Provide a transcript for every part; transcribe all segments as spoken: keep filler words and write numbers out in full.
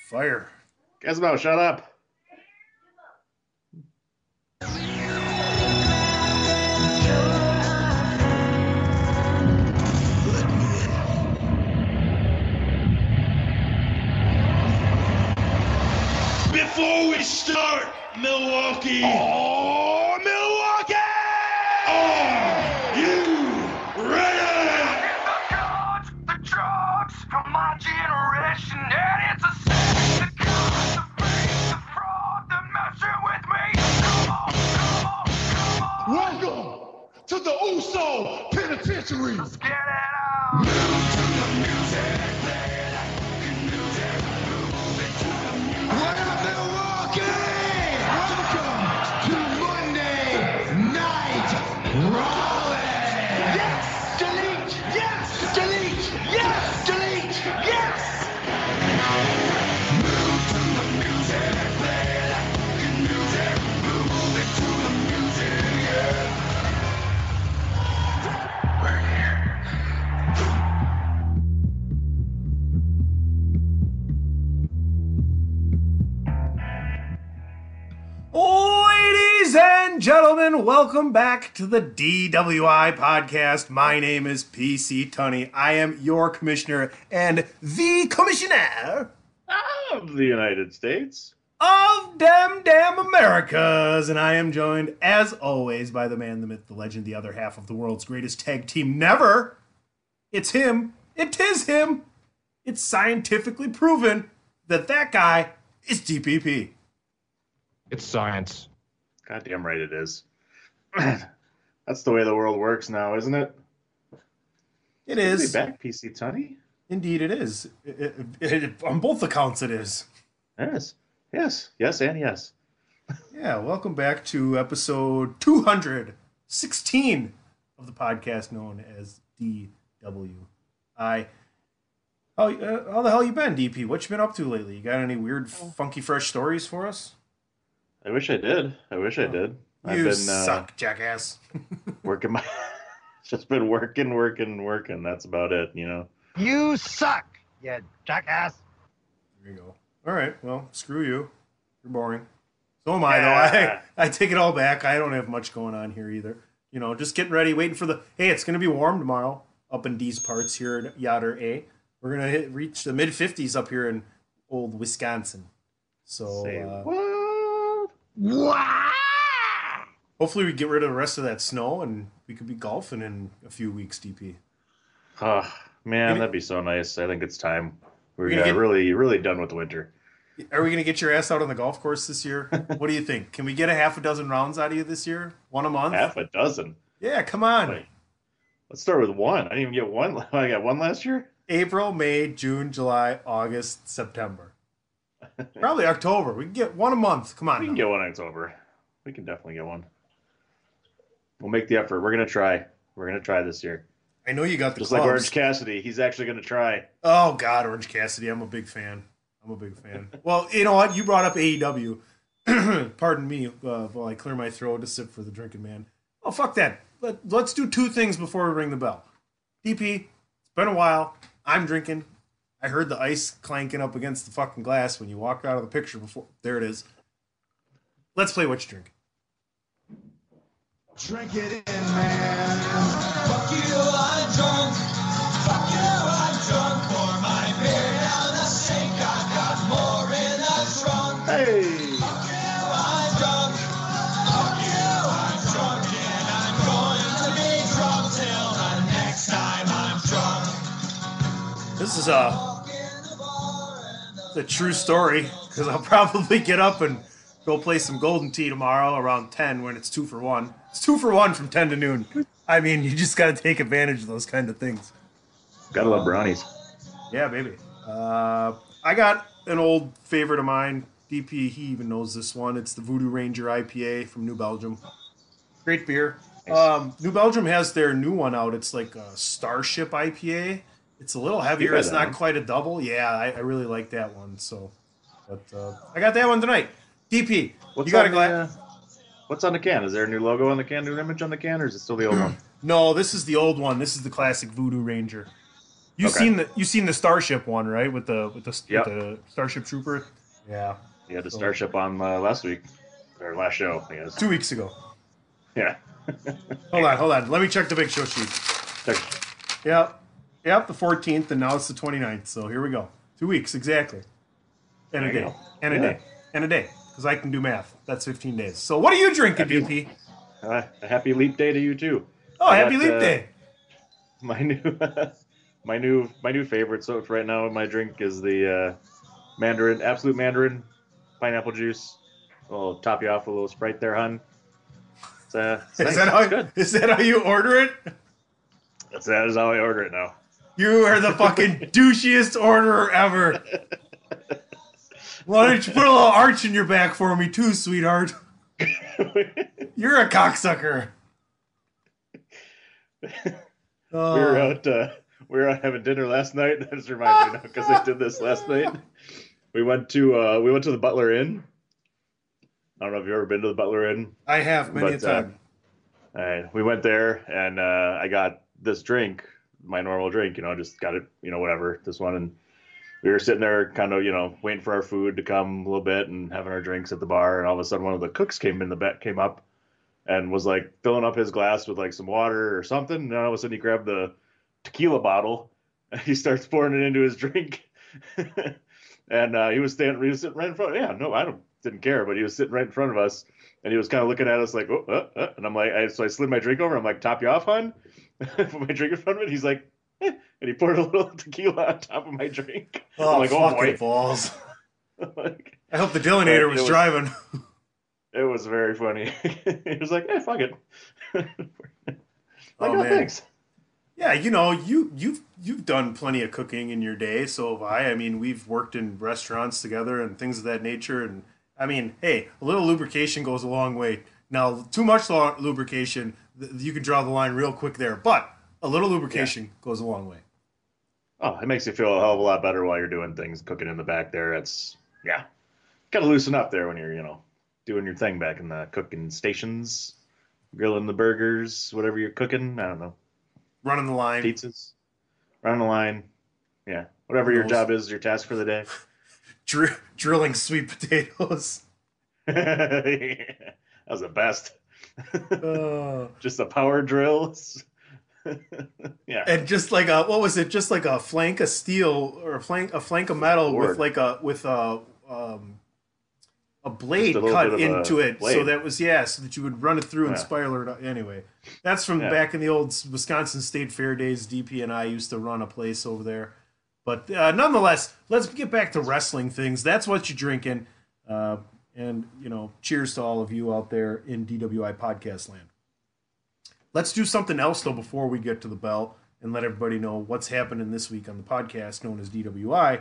Fire. Gizmo, shut up. Before we start, Milwaukee. Oh, Milwaukee! Are you ready? The drugs, the drugs from my generation, and it's a sin. The cause, the fake, the fraud, the messing with me. Come on, come on, come on. Welcome to the Uso Penitentiary. Let's get it out. What up, Milwaukee? Welcome to Monday Night Raleigh. Yes, delete, yes, delete, yes, delete, yes. Ladies and gentlemen, welcome back to the D W I podcast. My name is P C Tunney. I am your commissioner and the commissioner Of the United States. of Dem Damn Americas. And I am joined, as always, by the man, the myth, the legend, the other half of the world's greatest tag team never. It's him. It is him. It's scientifically proven that that guy is D P P. It's science. Goddamn right it is. That's the way the world works now, isn't it? It Good to is. be back, P C Tunney. Indeed, it is. It- it- it- on both accounts, it is. Yes. Yes. Yes and yes. Yeah, welcome back to episode two hundred sixteen of the podcast known as D W I. How, uh, how the hell you been, D P? What you been up to lately? You got any weird, funky, fresh stories for us? I wish I did. I wish I did. I've You been uh, suck, jackass. working my just been working, working, working. That's about it, you know. You suck, you jackass. There you go. All right, well, screw you. You're boring. So am I, Yeah. though. I, I take it all back. I don't have much going on here either. You know, just getting ready, waiting for the... Hey, it's going to be warm tomorrow up in these parts here in Yader A. We're going to hit reach the mid fifties up here in old Wisconsin. So Say uh, what? Wow. hopefully we get rid of the rest of that snow and we could be golfing in a few weeks, D P. Oh, man, Gonna- that'd be so nice. I think it's time. We're You're uh, gonna get- really, really done with winter. Are we going to get your ass out on the golf course this year? What do you think? Can we get a half a dozen rounds out of you this year? One a month? Half a dozen. Yeah, come on. Wait. Let's start with one. I didn't even get one. I got one last year. April, May, June, July, August, September. Probably October. We can get one a month. Come on. We can now. get one in October. We can definitely get one. We'll make the effort. We're gonna try. We're gonna try this year. I know you got the Just clubs. like Orange Cassidy, he's actually gonna try. Oh God, Orange Cassidy. I'm a big fan. I'm a big fan. Well, you know what? You brought up A E W. Pardon me uh, while I clear my throat to sip for the drinking man. Oh fuck that. Let, let's do two things before we ring the bell. D P, it's been a while. I'm drinking. I heard the ice clanking up against the fucking glass when you walked out of the picture before. There it is. Let's play what you drink. Drink it in, man. Fuck you, I'm drunk. Fuck you, I'm drunk for my beer down the sink. I've got more in the trunk. Hey, Fuck you, I'm drunk. Fuck you, I'm drunk. And I'm going to be drunk till the next time I'm drunk. This is a, it's a true story because I'll probably get up and go play some Golden Tee tomorrow around ten when it's two for one. It's two for one from ten to noon. I mean, you just got to take advantage of those kind of things. gotta love brownies. Yeah, baby. Uh, I got an old favorite of mine. D P, he even knows this one. It's the Voodoo Ranger I P A from New Belgium. Great beer. Um, New Belgium has their new one out. It's like a Starship I P A. It's a little heavier. had It's that not one. quite a double. Yeah, I, I really like that one. So, but uh, I got that one tonight. D P, What's you got a on the, glass? uh, What's on the can? Is there a new logo on the can, new image on the can, or is it still the old one? No, this is the old one. This is the classic Voodoo Ranger. You Okay. seen the you seen the Starship one, right? With the with the, Yep. with the Starship Trooper. Yeah, You had the So- Starship on uh, last week or last show, I guess. two weeks ago. Yeah. Hold on, hold on. Let me check the big show sheet. Yep, yep, the fourteenth, and now it's the twenty-ninth. So here we go. Two weeks exactly, and a There you day, go. and a Yeah. day, and a day, because I can do math. That's fifteen days. So what are you drinking, Happy- D P? Uh, a happy leap day to you too. Oh, I happy got, leap uh, day! My new, my new, my new favorite. So right now, my drink is the uh, Mandarin, Absolute Mandarin, pineapple juice. I'll top you off with a little Sprite there, hun. It's, uh, it's Is nice. that how It's good. is that how you order it? That's that is how I order it now. You are the fucking douchiest orderer ever. Why don't you put a little arch in your back for me too, sweetheart? You're a cocksucker. We Oh, were out. Uh, we were out having dinner last night. That just reminds me now because I did this last night. We went to uh, we went to the Butler Inn. I don't know if you've ever been to the Butler Inn. I have many a But, uh, time. All right, we went there and uh, I got this drink, my normal drink. You know, just got it. You know, whatever. This one, and we were sitting there, kind of, you know, waiting for our food to come a little bit and having our drinks at the bar. And all of a sudden, one of the cooks came in the back, came up, and was like filling up his glass with like some water or something. And all of a sudden, he grabbed the tequila bottle and he starts pouring it into his drink. and uh, he was standing, he was sitting right in front. Yeah, no, I don't didn't care, but he was sitting right in front of us, and he was kind of looking at us like, oh, uh, uh, and I'm like, I, so I slid my drink over. I'm like, top you off, hon. Put my drink in front of it. He's like, eh. And he poured a little tequila on top of my drink. Oh, I'm like, oh fucking boy. balls. Like, I hope the Dillinator It was was- driving. it was very funny. He was like, eh, fuck it. like, Oh, oh, man. thanks. Yeah, you know, you you've you've done plenty of cooking in your day, so have I. I mean, we've worked in restaurants together and things of that nature. And I mean, hey, a little lubrication goes a long way. Now, too much lu- lubrication, th- you can draw the line real quick there. But a little lubrication goes a long way. Oh, it makes you feel a hell of a lot better while you're doing things, cooking in the back there. It's, yeah. Got to loosen up there when you're, you know, doing your thing back in the cooking stations, grilling the burgers, whatever you're cooking. I don't know. Running the line, Pizzas, running the line. Yeah. Whatever your Those- job is, your task for the day. dr- drilling sweet potatoes. That was the best. Uh, Just the power drills. yeah. and just like a what was it? Just like a flank of steel or a flank a flank of metal with Lord. like a with a um, a blade Just a little cut bit of a into it, so blade. that was yeah, so that you would run it through and Yeah. spiral it. Up. Anyway, that's from Yeah. back in the old Wisconsin State Fair days. D P and I used to run a place over there. But uh, nonetheless, let's get back to wrestling things. That's what you're drinking. Uh, and, you know, cheers to all of you out there in D W I podcast land. Let's do something else, though, before we get to the bell and let everybody know what's happening this week on the podcast known as D W I.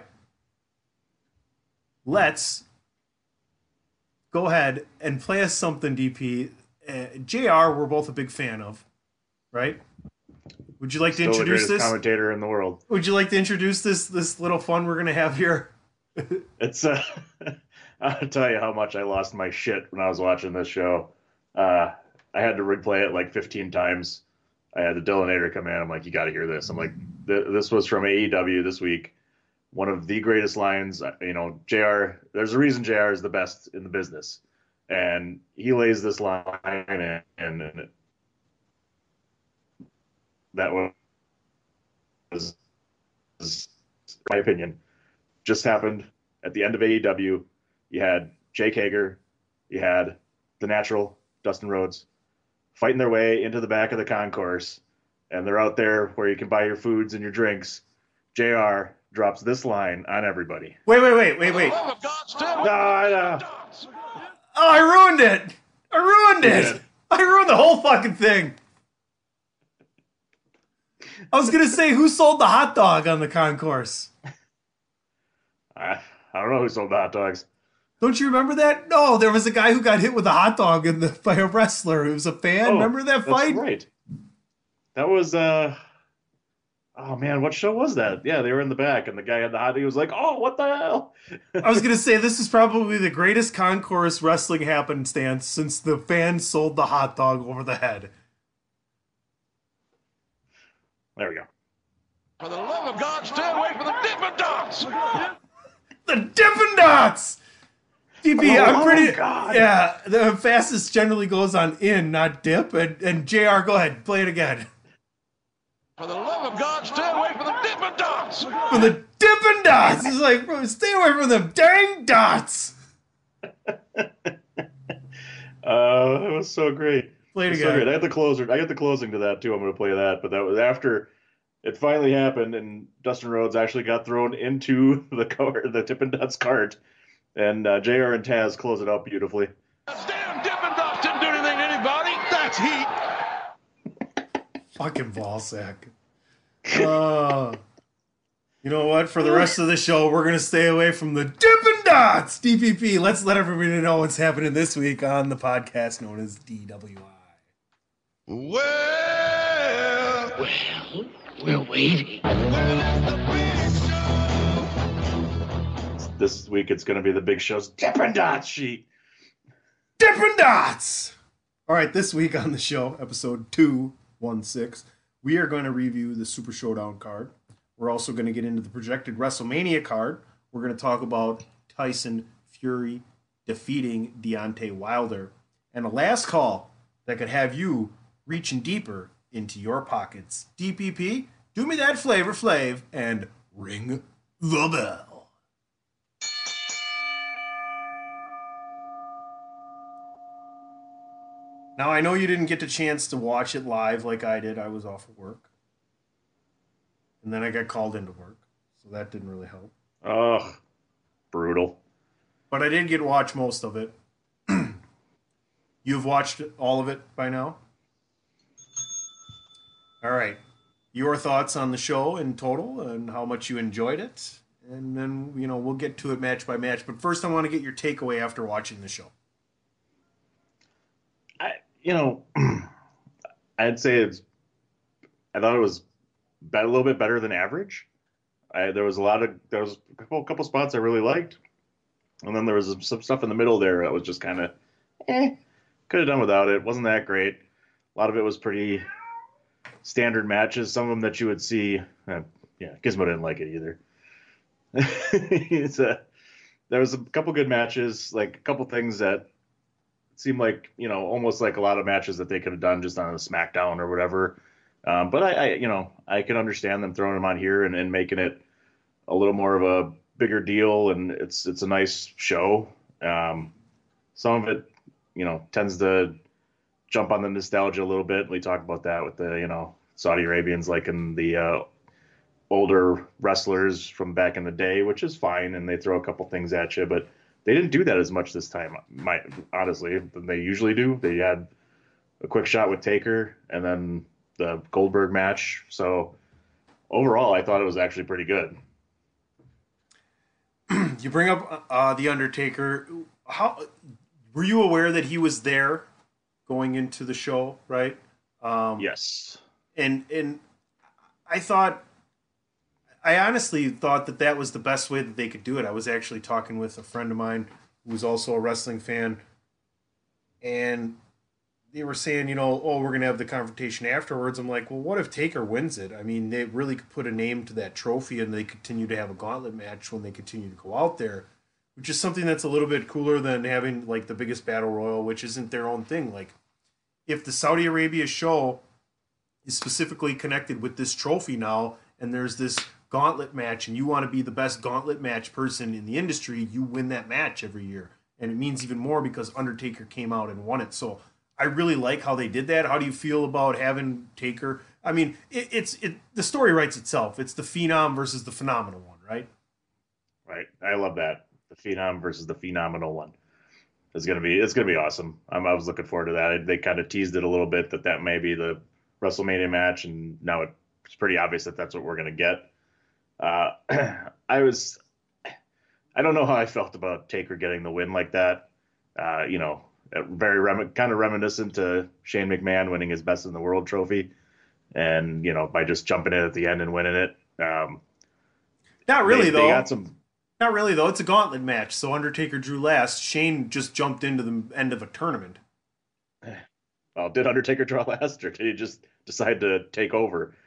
Let's go ahead and play us something, D P. Uh, J R, we're both a big fan of, right? Would you like to Still the introduce greatest this? commentator in the world. Would you like to introduce this this little fun we're gonna have here? It's uh, I'll tell you how much I lost my shit when I was watching this show. Uh, I had to replay it like fifteen times. I had the Dillinator come in. I'm like, you got to hear this. I'm like, th- this was from A E W this week. One of the greatest lines. You know, J R. There's a reason J R is the best in the business, and he lays this line in, and, and that was, was, my opinion, just happened at the end of A E W. You had Jake Hager, you had the Natural, Dustin Rhodes, fighting their way into the back of the concourse, and they're out there where you can buy your foods and your drinks. J R drops this line on everybody. Wait, wait, wait, wait, wait. No, I know. Oh, I ruined it. I ruined You it. did. I ruined the whole fucking thing. I was gonna say who sold the hot dog on the concourse. I, I don't know who sold the hot dogs. Don't you remember that? No, there was a guy who got hit with a hot dog in the by a wrestler who was a fan. Oh, remember that That's fight? right. That was uh oh man, what show was that? Yeah, they were in the back and the guy had the hot. He was like, "Oh, what the hell?" I was gonna say this is probably the greatest concourse wrestling happenstance since the fan sold the hot dog over the head. There we go. For the love of God, stay away from the Dippin' Dots. The Dippin' Dots. D P, Oh, I'm pretty. God. Yeah, the fastest generally goes on in, not dip. And, and J R, go ahead, play it again. For the love of God, stay away from the Dippin' Dots. From the Dippin' Dots. It's like, bro, stay away from them dang dots. Uh, it was so great. Play it It was so again. great. I got the closer. I got the closing to that too. I'm going to play that, but that was after it finally happened, and Dustin Rhodes actually got thrown into the car, the Dippin' Dots cart, and uh, J R and Taz close it out beautifully. Those damn Dippin' Dots didn't do anything to anybody. That's heat. Fucking ball sack. Uh, you know what? For the rest of the show, we're going to stay away from the Dippin' Dots. D P P, let's let everybody know what's happening this week on the podcast known as D W I. Well, Well, we're waiting. This week it's going to be the Big Show's Dippin' Dots sheet. Dippin' Dots! All right, this week on the show, episode two sixteen, we are going to review the Super Showdown card. We're also going to get into the projected WrestleMania card. We're going to talk about Tyson Fury defeating Deontay Wilder. And a last call that could have you reaching deeper into your pockets. D P P, do me that flavor flav and ring the bell. Now, I know you didn't get the chance to watch it live like I did. I was off of work. And then I got called into work. So that didn't really help. Ugh, brutal. But I did get to watch most of it. You've watched all of it by now? All right. Your thoughts on the show in total and how much you enjoyed it. And then, you know, we'll get to it match by match. But first, I want to get your takeaway after watching the show. I, you know, I'd say it's. I thought it was be- a little bit better than average. I, there was a lot of there was a couple, couple spots I really liked, and then there was some stuff in the middle there that was just kind of, eh, could have done without it. Wasn't that great. A lot of it was pretty standard matches. Some of them that you would see. Uh, yeah, Gizmo didn't like it either. it's a, there was a couple good matches, like a couple things that seemed like, you know, almost like a lot of matches that they could have done just on a SmackDown or whatever. Um, but I, I, you know, I can understand them throwing them on here and, and making it a little more of a bigger deal. And it's, it's a nice show. Um, some of it, you know, tends to jump on the nostalgia a little bit. We talk about that with the, you know, Saudi Arabians liking the uh, older wrestlers from back in the day, which is fine. And they throw a couple things at you, but they didn't do that as much this time, my, honestly, than they usually do. They had a quick shot with Taker and then the Goldberg match. So overall, I thought it was actually pretty good. You bring up uh, The Undertaker. How were you aware that he was there going into the show, right? Um, Yes. And, and I thought... I honestly thought that that was the best way that they could do it. I was actually talking with a friend of mine who was also a wrestling fan, and they were saying, you know, oh, we're going to have the confrontation afterwards. I'm like, well, what if Taker wins it? I mean, they really could put a name to that trophy, and they continue to have a gauntlet match when they continue to go out there, which is something that's a little bit cooler than having, like, the biggest battle royal, which isn't their own thing. Like, if the Saudi Arabia show is specifically connected with this trophy now, and there's this gauntlet match, and you want to be the best gauntlet match person in the industry, you win that match every year. And it means even more because Undertaker came out and won it. So I really like how they did that. How do you feel about having Taker? I mean, it, it's it. The story writes itself. It's the Phenom versus the Phenomenal one, right? Right. I love that. The Phenom versus the Phenomenal one. It's gonna be it's gonna be awesome. I'm, I was looking forward to that. They kind of teased it a little bit that that may be the WrestleMania match, and now it's pretty obvious that that's what we're gonna get. Uh, I was, I don't know how I felt about Taker getting the win like that. Uh, you know, very rem- kind of reminiscent to Shane McMahon winning his Best in the World trophy, and you know, by just jumping in at the end and winning it. Um, Not really they, though. They got some. Not really though. It's a gauntlet match, so Undertaker drew last. Shane just jumped into the end of a tournament. Well, did Undertaker draw last, or did he just decide to take over?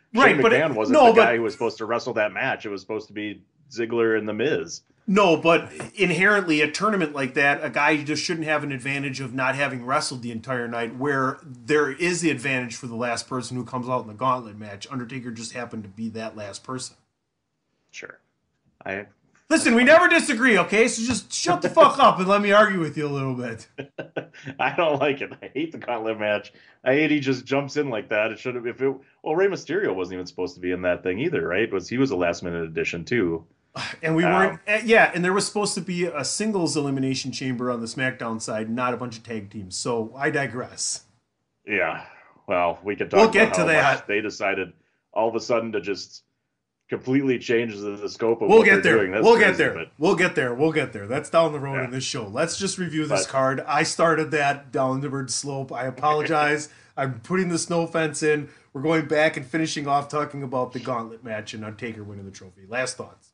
Right, Shane but it- McMahon wasn't no, the but- guy who was supposed to wrestle that match. It was supposed to be Ziggler and The Miz. No, but inherently, a tournament like that, a guy just shouldn't have an advantage of not having wrestled the entire night, where there is the advantage for the last person who comes out in the gauntlet match. Undertaker just happened to be that last person. Sure. I Listen, we never disagree, okay? So just shut the fuck up and let me argue with you a little bit. I don't like it. I hate the gauntlet match. I hate he just jumps in like that. It should have if it well, Rey Mysterio wasn't even supposed to be in that thing either, right? Was he was a last minute addition too. And we Um, weren't, eh, yeah, and there was supposed to be a singles elimination chamber on the SmackDown side, not a bunch of tag teams. So I digress. Yeah. Well, we could talk We'll about get to how that. much they decided all of a sudden to just completely change the, the scope of We'll what get they're there. doing. That's We'll crazy, get there. But We'll get there. We'll get there. That's down the road Yeah. in this show. Let's just review this But- card. I started that downward slope. I apologize. I'm putting the snow fence in. We're going back and finishing off talking about the gauntlet match and Undertaker winning the trophy. Last thoughts.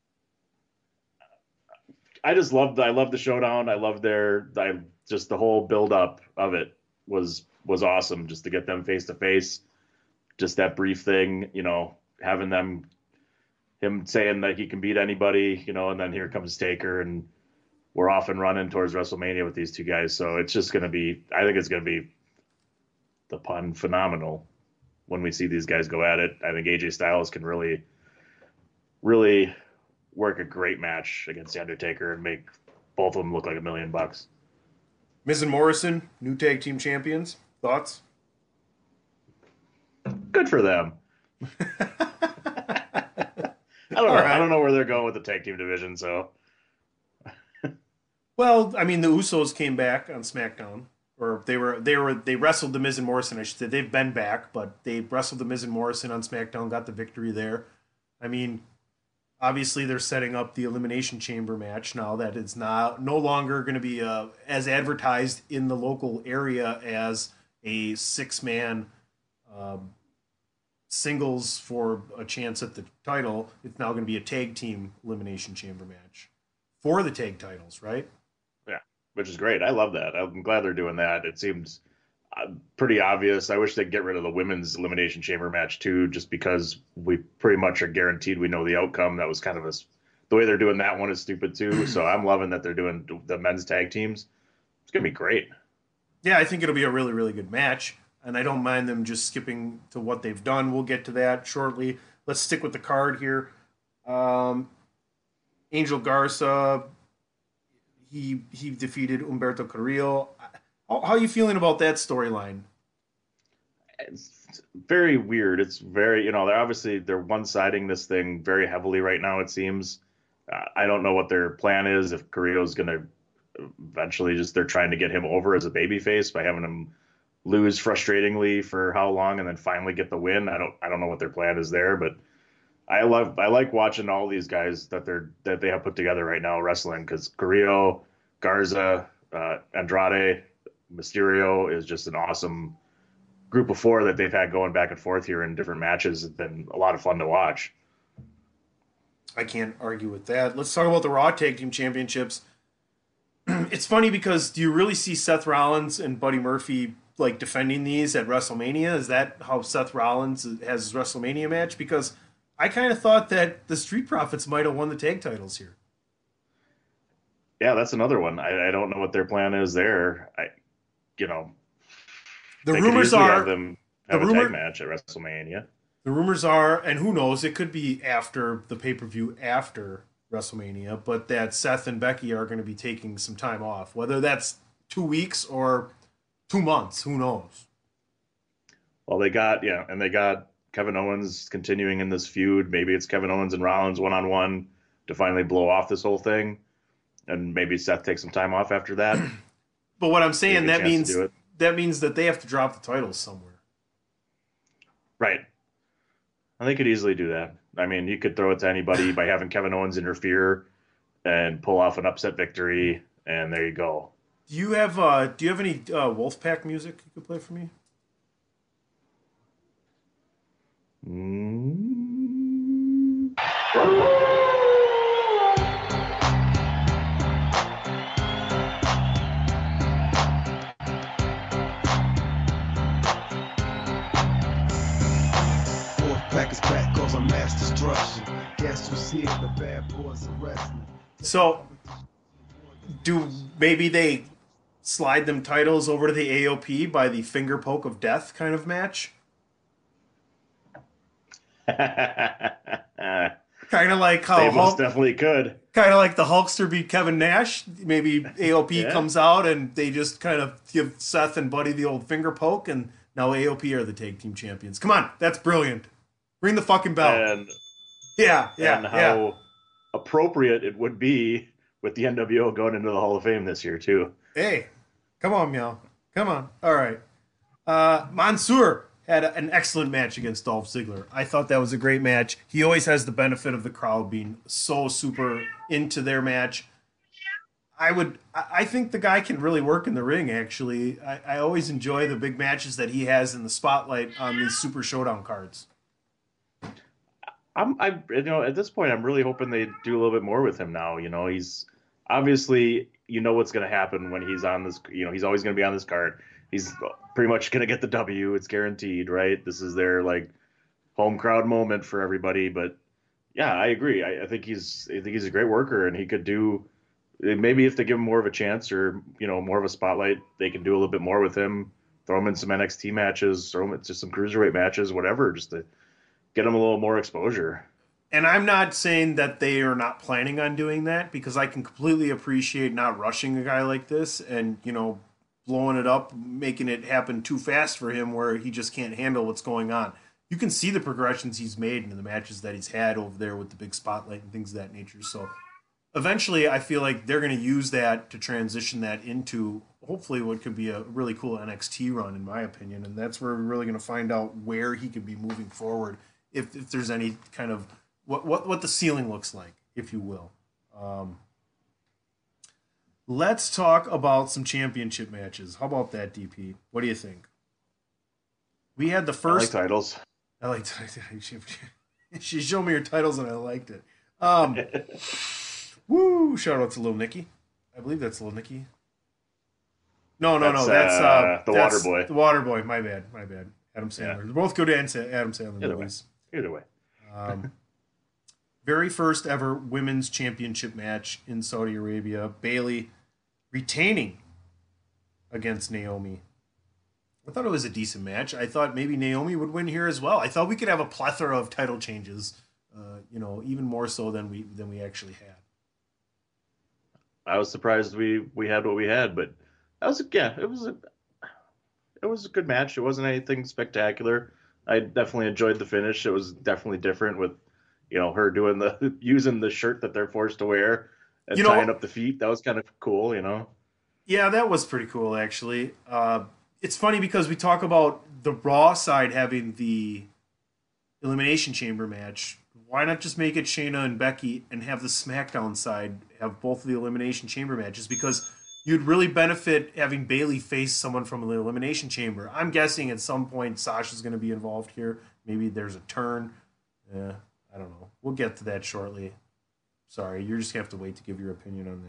I just loved I loved the showdown. I loved their I just the whole build up of it was was awesome just to get them face to face. Just that brief thing, you know, having them him saying that he can beat anybody, you know, and then here comes Taker and we're off and running towards WrestleMania with these two guys. So it's just going to be I think it's going to be the pun phenomenal when we see these guys go at it. I think A J Styles can really really work a great match against The Undertaker and make both of them look like a million bucks. Miz and Morrison, new tag team champions. Thoughts? Good for them. I don't know. right. I don't know where they're going with the tag team division, so Well, I mean, the Usos came back on SmackDown, or they were they were they wrestled the Miz and Morrison. I should say they've been back, but they wrestled the Miz and Morrison on SmackDown, got the victory there. I mean, obviously they're setting up the Elimination Chamber match now that it's not no longer going to be uh, as advertised in the local area as a six man um, singles for a chance at the title. It's now going to be a tag team Elimination Chamber match for the tag titles, right? which is great. I love that. I'm glad they're doing that. It seems uh, pretty obvious. I wish they'd get rid of the women's elimination chamber match too, just because we pretty much are guaranteed we know the outcome. That was kind of a the way they're doing that one is stupid too. So I'm loving that they're doing the men's tag teams. It's gonna be great. Yeah, I think it'll be a really, really good match, and I don't mind them just skipping to what they've done. We'll get to that shortly. Let's stick with the card here. Um, Angel Garza, he he defeated Humberto Carrillo. How, how are you feeling about that storyline? It's very weird. It's very, you know, they're obviously they're one-siding this thing very heavily right now. It seems. Uh, I don't know what their plan is. If Carrillo's going to eventually just they're trying to get him over as a babyface by having him lose frustratingly for how long and then finally get the win. I don't I don't know what their plan is there, but I love I like watching all these guys that they're that they have put together right now wrestling, because Carrillo, Garza, uh, Andrade, Mysterio is just an awesome group of four that they've had going back and forth here in different matches. It's been a lot of fun to watch. I can't argue with that. Let's talk about the Raw Tag Team Championships. It's funny because do you really see Seth Rollins and Buddy Murphy like defending these at WrestleMania? Is that how Seth Rollins has his WrestleMania match? Because I kind of thought that the Street Profits might have won the tag titles here. Yeah, that's another one. I, I don't know what their plan is there. I, you know, The they could rumors easily are have them have the a rumor- tag match at WrestleMania. the rumors are, and who knows, it could be after the pay per view after WrestleMania, but that Seth and Becky are going to be taking some time off. Whether that's two weeks or two months, who knows? Well, they got yeah, and they got Kevin Owens continuing in this feud. Maybe it's Kevin Owens and Rollins one on one to finally blow off this whole thing, and maybe Seth takes some time off after that. But what I'm saying, Take a that chance to means do it. that means that they have to drop the titles somewhere. Right. And they could easily do that. I mean, you could throw it to anybody by having Kevin Owens interfere and pull off an upset victory, and there you go. Do you have uh, Do you have any uh, Wolfpack music you could play for me? Mm. So, do maybe they slide them titles over to the A O P by the finger poke of death kind of match? Kind of like how They most Hulk, definitely could. kind of like the Hulkster beat Kevin Nash. Maybe A O P Yeah. comes out and they just kind of give Seth and Buddy the old finger poke, and now A O P are the tag team champions. Come on, that's brilliant. Ring the fucking bell. And yeah, yeah, and how yeah. appropriate it would be with the N W O going into the Hall of Fame this year too. Hey, come on, meow. Come on. All right. Uh, Mansoor had a- an excellent match against Dolph Ziggler. I thought that was a great match. He always has the benefit of the crowd being so super into their match. I would, I I think the guy can really work in the ring, actually. I, I always enjoy the big matches that he has in the spotlight on these Super Showdown cards. I'm, I, you know, at this point, I'm really hoping they do a little bit more with him now. You know, he's obviously, you know, what's going to happen when he's on this. You know, he's always going to be on this card. He's pretty much going to get the W. It's guaranteed, right? This is their like home crowd moment for everybody. But yeah, I agree. I, I think he's, I think he's a great worker, and he could do. Maybe if they give him more of a chance, or you know, more of a spotlight, they can do a little bit more with him. Throw him in some N X T matches, throw him into some cruiserweight matches, whatever, just to get him a little more exposure. And I'm not saying that they are not planning on doing that, because I can completely appreciate not rushing a guy like this and, you know, blowing it up, making it happen too fast for him where he just can't handle what's going on. You can see the progressions he's made in the matches that he's had over there with the big spotlight and things of that nature. So eventually I feel like they're going to use that to transition that into hopefully what could be a really cool N X T run, in my opinion. And that's where we're really going to find out where he could be moving forward, if, if there's any kind of what, what, what the ceiling looks like, if you will. Um, let's talk about some championship matches. How about that, D P? What do you think? We had the I like first titles. I liked she, she showed me her titles and I liked it. Um, woo! Shout out to Lil Nicky. I believe that's Lil Nicky. No, no, That's, no. That's uh, uh, the that's Waterboy. The Waterboy. My bad. My bad. Adam Sandler. Yeah. They're both good Adam Sandler Either way. movies. Either way. Um, very first ever women's championship match in Saudi Arabia. Bailey retaining against Naomi. I thought it was a decent match. I thought maybe Naomi would win here as well. I thought we could have a plethora of title changes, uh, you know, even more so than we than we actually had. I was surprised we we had what we had, but that was yeah, it was a it was a good match. It wasn't anything spectacular. I definitely enjoyed the finish. It was definitely different with, you know, her doing the using the shirt that they're forced to wear and You know- tying up the feet. That was kind of cool, you know. Yeah, that was pretty cool, actually. Uh, it's funny because we talk about the Raw side having the Elimination Chamber match. Why not just make it Shayna and Becky and have the SmackDown side have both of the Elimination Chamber matches? Because you'd really benefit having Bailey face someone from the Elimination Chamber. I'm guessing at some point Sasha's going to be involved here. Maybe there's a turn. Yeah, I don't know. We'll get to that shortly. Sorry, you're just going to have to wait to give your opinion on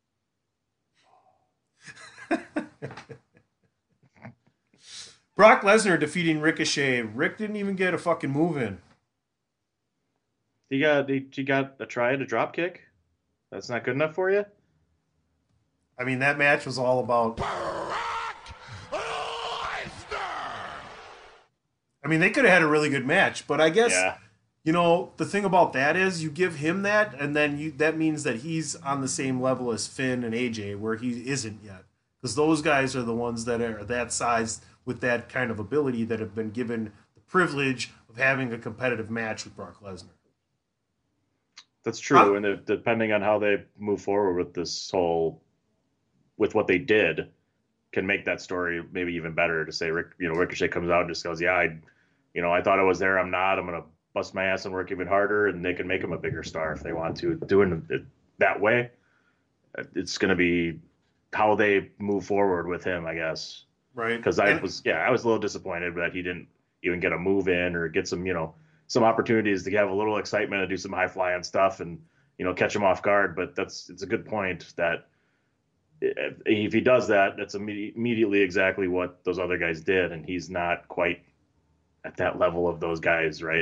that. Brock Lesnar defeating Ricochet. Rick didn't even get a fucking move in. He got he, he got a try at a drop kick. That's not good enough for you? I mean, that match was all about. I mean, they could have had a really good match, but I guess Yeah. you know the thing about that is you give him that, and then you that means that he's on the same level as Finn and A J, where he isn't yet, because those guys are the ones that are that size with that kind of ability that have been given the privilege of having a competitive match with Brock Lesnar. That's true, Huh? and it, depending on how they move forward with this whole, with what they did, can make that story maybe even better. To say, Rick, you know, Ricochet comes out and just goes, "Yeah, I, you know, I thought I was there. I'm not. I'm gonna bust my ass and work even harder," and they can make him a bigger star if they want to. Doing it that way, it's gonna be how they move forward with him, I guess. Right? Because I And- was, yeah, I was a little disappointed that he didn't even get a move in or get some, you know, some opportunities to have a little excitement and do some high flying stuff and, you know, catch him off guard. But that's, it's a good point that if if he does that, that's imme- immediately exactly what those other guys did. And he's not quite at that level of those guys, right?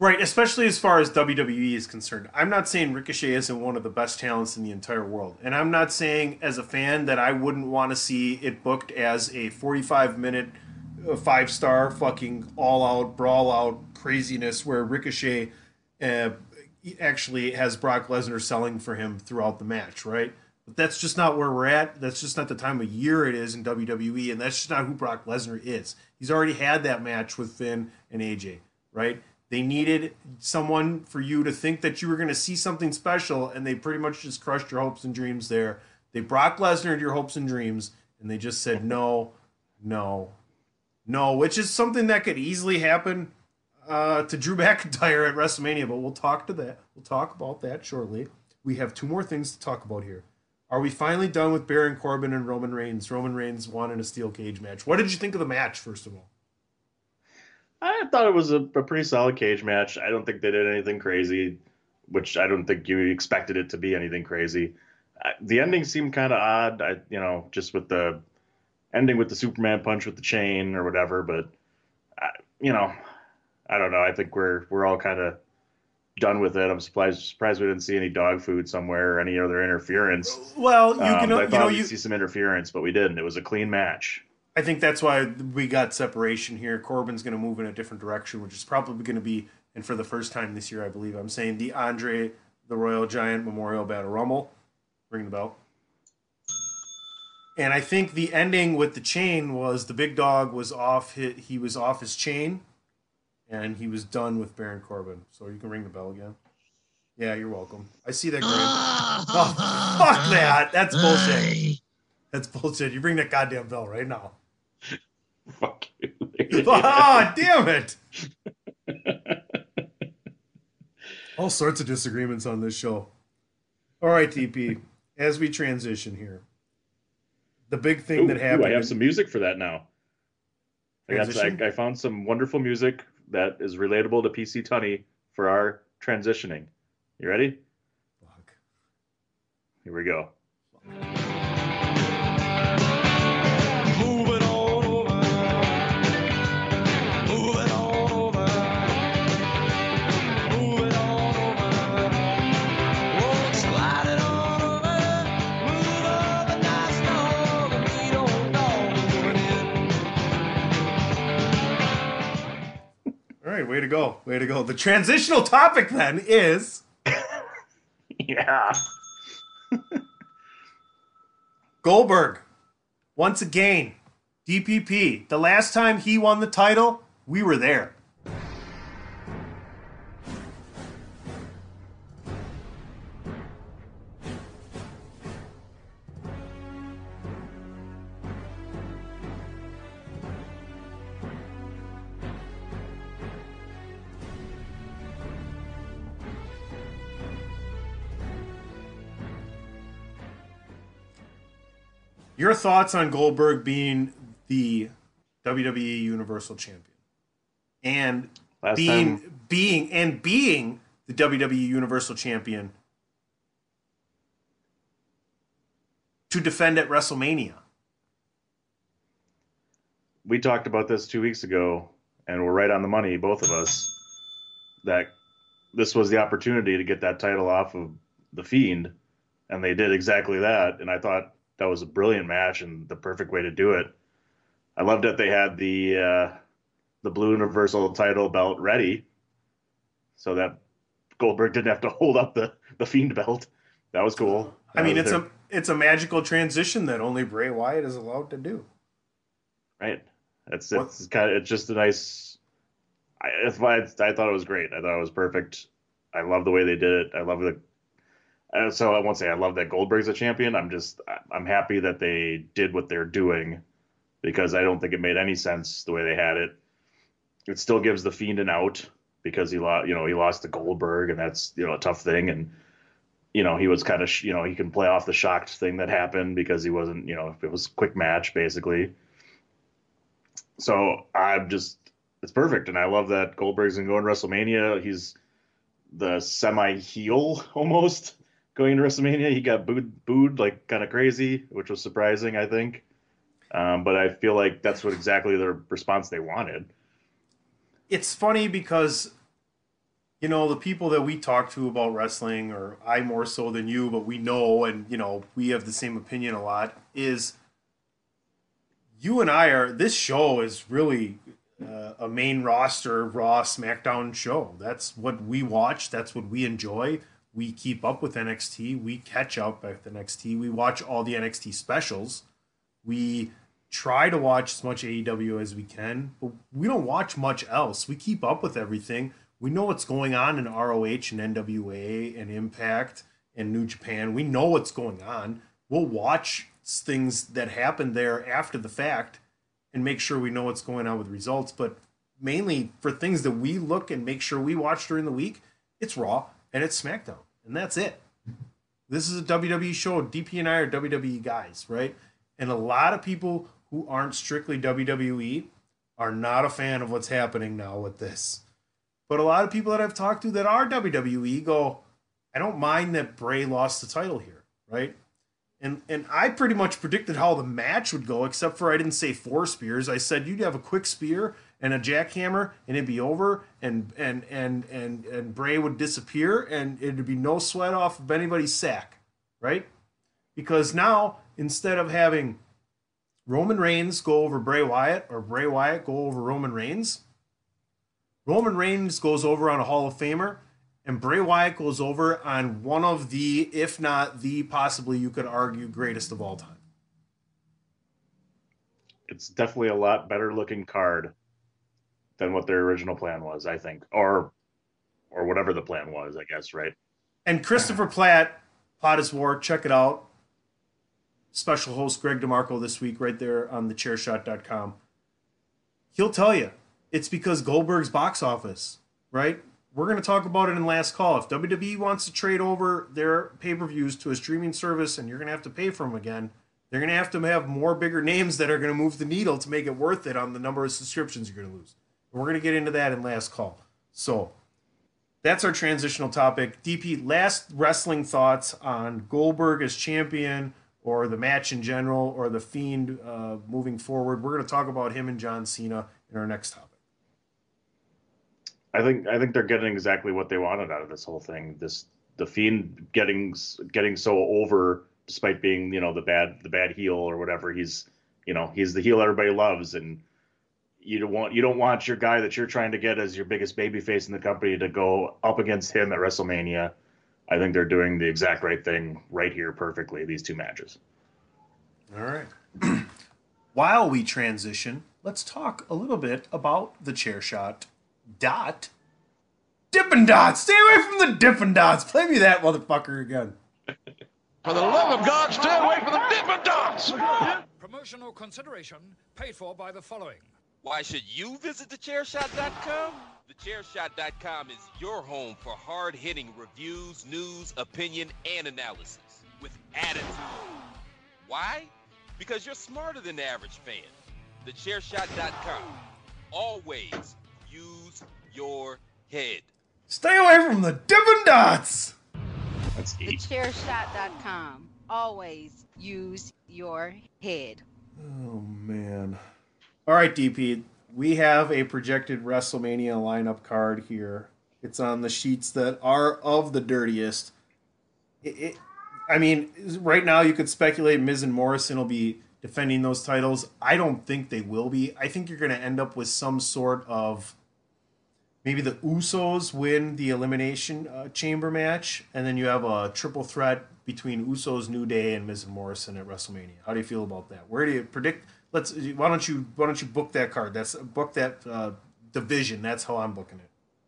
Right, especially as far as W W E is concerned. I'm not saying Ricochet isn't one of the best talents in the entire world. And I'm not saying as a fan that I wouldn't want to see it booked as a forty-five minute, uh, five star fucking all out, brawl out craziness where Ricochet uh, actually has Brock Lesnar selling for him throughout the match, right? But that's just not where we're at. That's just not the time of year it is in W W E. And that's just not who Brock Lesnar is. He's already had that match with Finn and A J, right? They needed someone for you to think that you were going to see something special, and they pretty much just crushed your hopes and dreams there. They Brock Lesnar your hopes and dreams, and they just said no, no, no, which is something that could easily happen uh, to Drew McIntyre at WrestleMania, but we'll talk to that. We'll talk about that shortly. We have two more things to talk about here. Are we finally done with Baron Corbin and Roman Reigns? Roman Reigns won in a steel cage match. What did you think of the match, first of all? I thought it was a, a pretty solid cage match. I don't think they did anything crazy, which I don't think you expected it to be anything crazy. I, the ending seemed kind of odd, I, you know, just with the ending with the Superman punch with the chain or whatever. But I, you know, I don't know. I think we're we're all kind of done with it. I'm surprised surprised we didn't see any dog food somewhere or any other interference. Well, you um, can, I you thought know, we'd you see some interference, but we didn't. It was a clean match. I think that's why we got separation here. Corbin's going to move in a different direction, which is probably going to be, and for the first time this year, I believe, I'm saying the Andre the Royal Giant Memorial Battle Rumble. Ring the bell. And I think the ending with the chain was the big dog was off his, he was off his chain, and he was done with Baron Corbin. So you can ring the bell again. Yeah, you're welcome. I see that grin. Oh, fuck that. That's bullshit. That's bullshit. You ring that goddamn bell right now. Fuck you. Oh, damn it. All sorts of disagreements on this show. All right, T P, as we transition here, the big thing Ooh, that happened. ooh, I have some music for that now. I, got, Transition? I, I found some wonderful music that is relatable to P C Tunney for our transitioning. You ready? Fuck. Here we go. Moving on over. Moving on over. Moving on over. Oh, sliding on over. Move over, nice dog. And we don't know it. All right, way to go. Way to go. The transitional topic then is Yeah. Goldberg. Once again, D P P. The last time he won the title, we were there. Your thoughts on Goldberg being the W W E Universal Champion and Last being time- being and being the W W E Universal Champion to defend at WrestleMania. We talked about this two weeks ago, and we're right on the money, both of us, that this was the opportunity to get that title off of The Fiend, and they did exactly that, and I thought that was a brilliant match and the perfect way to do it. I loved that they had the uh, the Blue Universal title belt ready, so that Goldberg didn't have to hold up the, the Fiend belt. That was cool. I That mean, was it's their- a it's a magical transition that only Bray Wyatt is allowed to do. right. It's What- it's kind of it's just a nice. I it's why it's- I thought it was great. I thought it was perfect. I love the way they did it. I love the. Uh, so I won't say I love that Goldberg's a champion. I'm just I'm happy that they did what they're doing, because I don't think it made any sense the way they had it. It still gives the Fiend an out because he lost, you know, he lost to Goldberg, and that's, you know, a tough thing. And you know, he was kind of sh- you know, he can play off the shocked thing that happened because he wasn't, you know, it was a quick match basically. So I'm just, it's perfect, and I love that Goldberg's gonna go in WrestleMania. He's the semi heel almost going to WrestleMania. He got booed, booed like kind of crazy, which was surprising, I think. Um, but I feel like that's what exactly the response they wanted. It's funny because you know, the people that we talk to about wrestling, or I more so than you, but we know, and, you know, we have the same opinion a lot, is you and I are, this show is really uh, a main roster Raw SmackDown show. That's what we watch. That's what we enjoy. We keep up with N X T. We catch up with N X T. We watch all the N X T specials. We try to watch as much A E W as we can, but we don't watch much else. We keep up with everything. We know what's going on in R O H and N W A and Impact and New Japan. We know what's going on. We'll watch things that happen there after the fact and make sure we know what's going on with results. But mainly for things that we look and make sure we watch during the week, it's Raw and it's SmackDown. And that's it. This is a W W E show. D P and I are W W E guys, right? And a lot of people who aren't strictly W W E are not a fan of what's happening now with this. But a lot of people that I've talked to that are W W E go, I don't mind that Bray lost the title here, right? And and I pretty much predicted how the match would go, except for I didn't say four spears. I said you'd have a quick spear and a jackhammer, and it'd be over, and and and and and Bray would disappear, and it'd be no sweat off of anybody's sack, right? Because now, instead of having Roman Reigns go over Bray Wyatt, or Bray Wyatt go over Roman Reigns, Roman Reigns goes over on a Hall of Famer, and Bray Wyatt goes over on one of the, if not the, possibly you could argue, greatest of all time. It's definitely a lot better looking card than what their original plan was, I think, or or whatever the plan was, I guess, right? And Christopher Platt, Plot is War, check it out. Special host Greg DeMarco this week, right there on the chair shot dot com. He'll tell you it's because Goldberg's box office, right? We're going to talk about it in Last Call. If W W E wants to trade over their pay-per-views to a streaming service and you're going to have to pay for them again, they're going to have to have more bigger names that are going to move the needle to make it worth it on the number of subscriptions you're going to lose. And we're going to get into that in Last Call. So that's our transitional topic. D P, last wrestling thoughts on Goldberg as champion, or the match in general, or the Fiend uh, moving forward. We're going to talk about him and John Cena in our next topic. I think I think they're getting exactly what they wanted out of this whole thing. This the Fiend getting getting so over, despite being, you know, the bad the bad heel or whatever. He's you know he's the heel everybody loves, and you don't want you don't want your guy that you're trying to get as your biggest babyface in the company to go up against him at WrestleMania. I think they're doing the exact right thing right here perfectly, these two matches. All right. While we transition, let's talk a little bit about the chair shot dot. Dippin' Dots! Stay away from the Dippin' Dots! Play me that motherfucker again. For the love of God, stay away from the Dippin' Dots! Promotional consideration paid for by the following. Why should you visit the chair shot dot com? the chair shot dot com is your home for hard-hitting reviews, news, opinion, and analysis with attitude. Why? Because you're smarter than the average fan. the chair shot dot com. Always use your head. Stay away from the Dippin' Dots! That's the eight. chair shot dot com. Always use your head. Oh, man. All right, D P. We have a projected WrestleMania lineup card here. It's on the sheets that are of the dirtiest. It, it, I mean, right now you could speculate Miz and Morrison will be defending those titles. I don't think they will be. I think you're going to end up with some sort of... Maybe the Usos win the Elimination uh, Chamber match, and then you have a triple threat between Usos, New Day, and Miz and Morrison at WrestleMania. How do you feel about that? Where do you predict... Let's. Why don't you? Why don't you book that card? That's book that uh, division. That's how I'm booking it.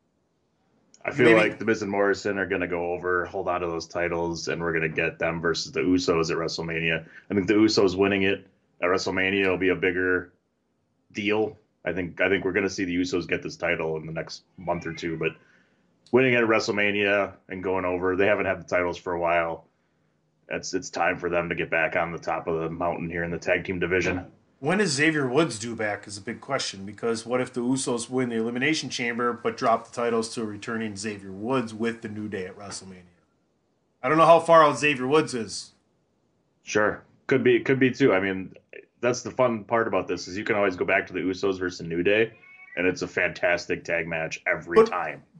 I feel Maybe, like the Miz and Morrison are going to go over, hold on to those titles, and we're going to get them versus the Usos at WrestleMania. I think the Usos winning it at WrestleMania will be a bigger deal. I think I think we're going to see the Usos get this title in the next month or two. But winning it at WrestleMania and going over, they haven't had the titles for a while. It's it's time for them to get back on the top of the mountain here in the tag team division. When is Xavier Woods due back is a big question, because what if the Usos win the Elimination Chamber but drop the titles to a returning Xavier Woods with the New Day at WrestleMania? I don't know how far out Xavier Woods is. Sure. Could be could be too. I mean, that's the fun part about this is you can always go back to the Usos versus New Day, and it's a fantastic tag match every but, time.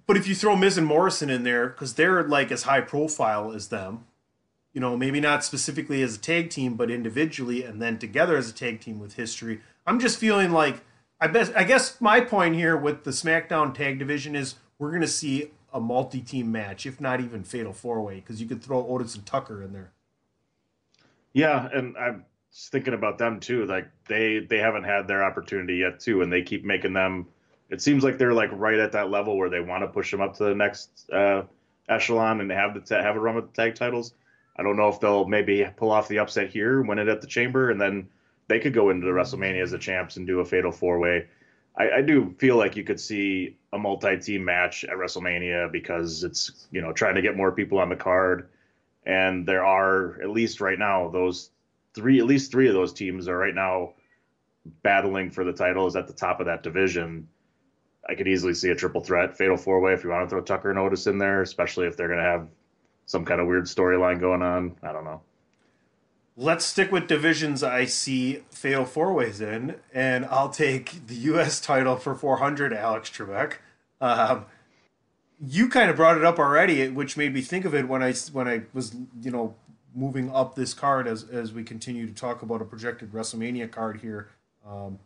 But if you throw Miz and Morrison in there, because they're like as high profile as them, you know, maybe not specifically as a tag team, but individually and then together as a tag team with history. I'm just feeling like I bet. I guess my point here with the SmackDown tag division is we're going to see a multi-team match, if not even fatal four-way, because you could throw Otis and Tucker in there. Yeah, and I'm just thinking about them too. Like they they haven't had their opportunity yet too, and they keep making them. It seems like they're like right at that level where they want to push them up to the next uh, echelon and have the ta- have a run with the tag titles. I don't know if they'll maybe pull off the upset here, win it at the Chamber, and then they could go into the WrestleMania as the champs and do a fatal four-way. I, I do feel like you could see a multi-team match at WrestleMania because it's, you know, trying to get more people on the card. And there are, at least right now, those three, at least three of those teams are right now battling for the titles at the top of that division. I could easily see a triple threat, fatal four-way if you want to throw Tucker and Otis in there, especially if they're going to have some kind of weird storyline going on. I don't know. Let's stick with divisions I see fatal four-ways in, and I'll take the U S title for four hundred, Alex Trebek. Um, you kind of brought it up already, which made me think of it when I, when I was, you know, moving up this card as, as we continue to talk about a projected WrestleMania card here. Um,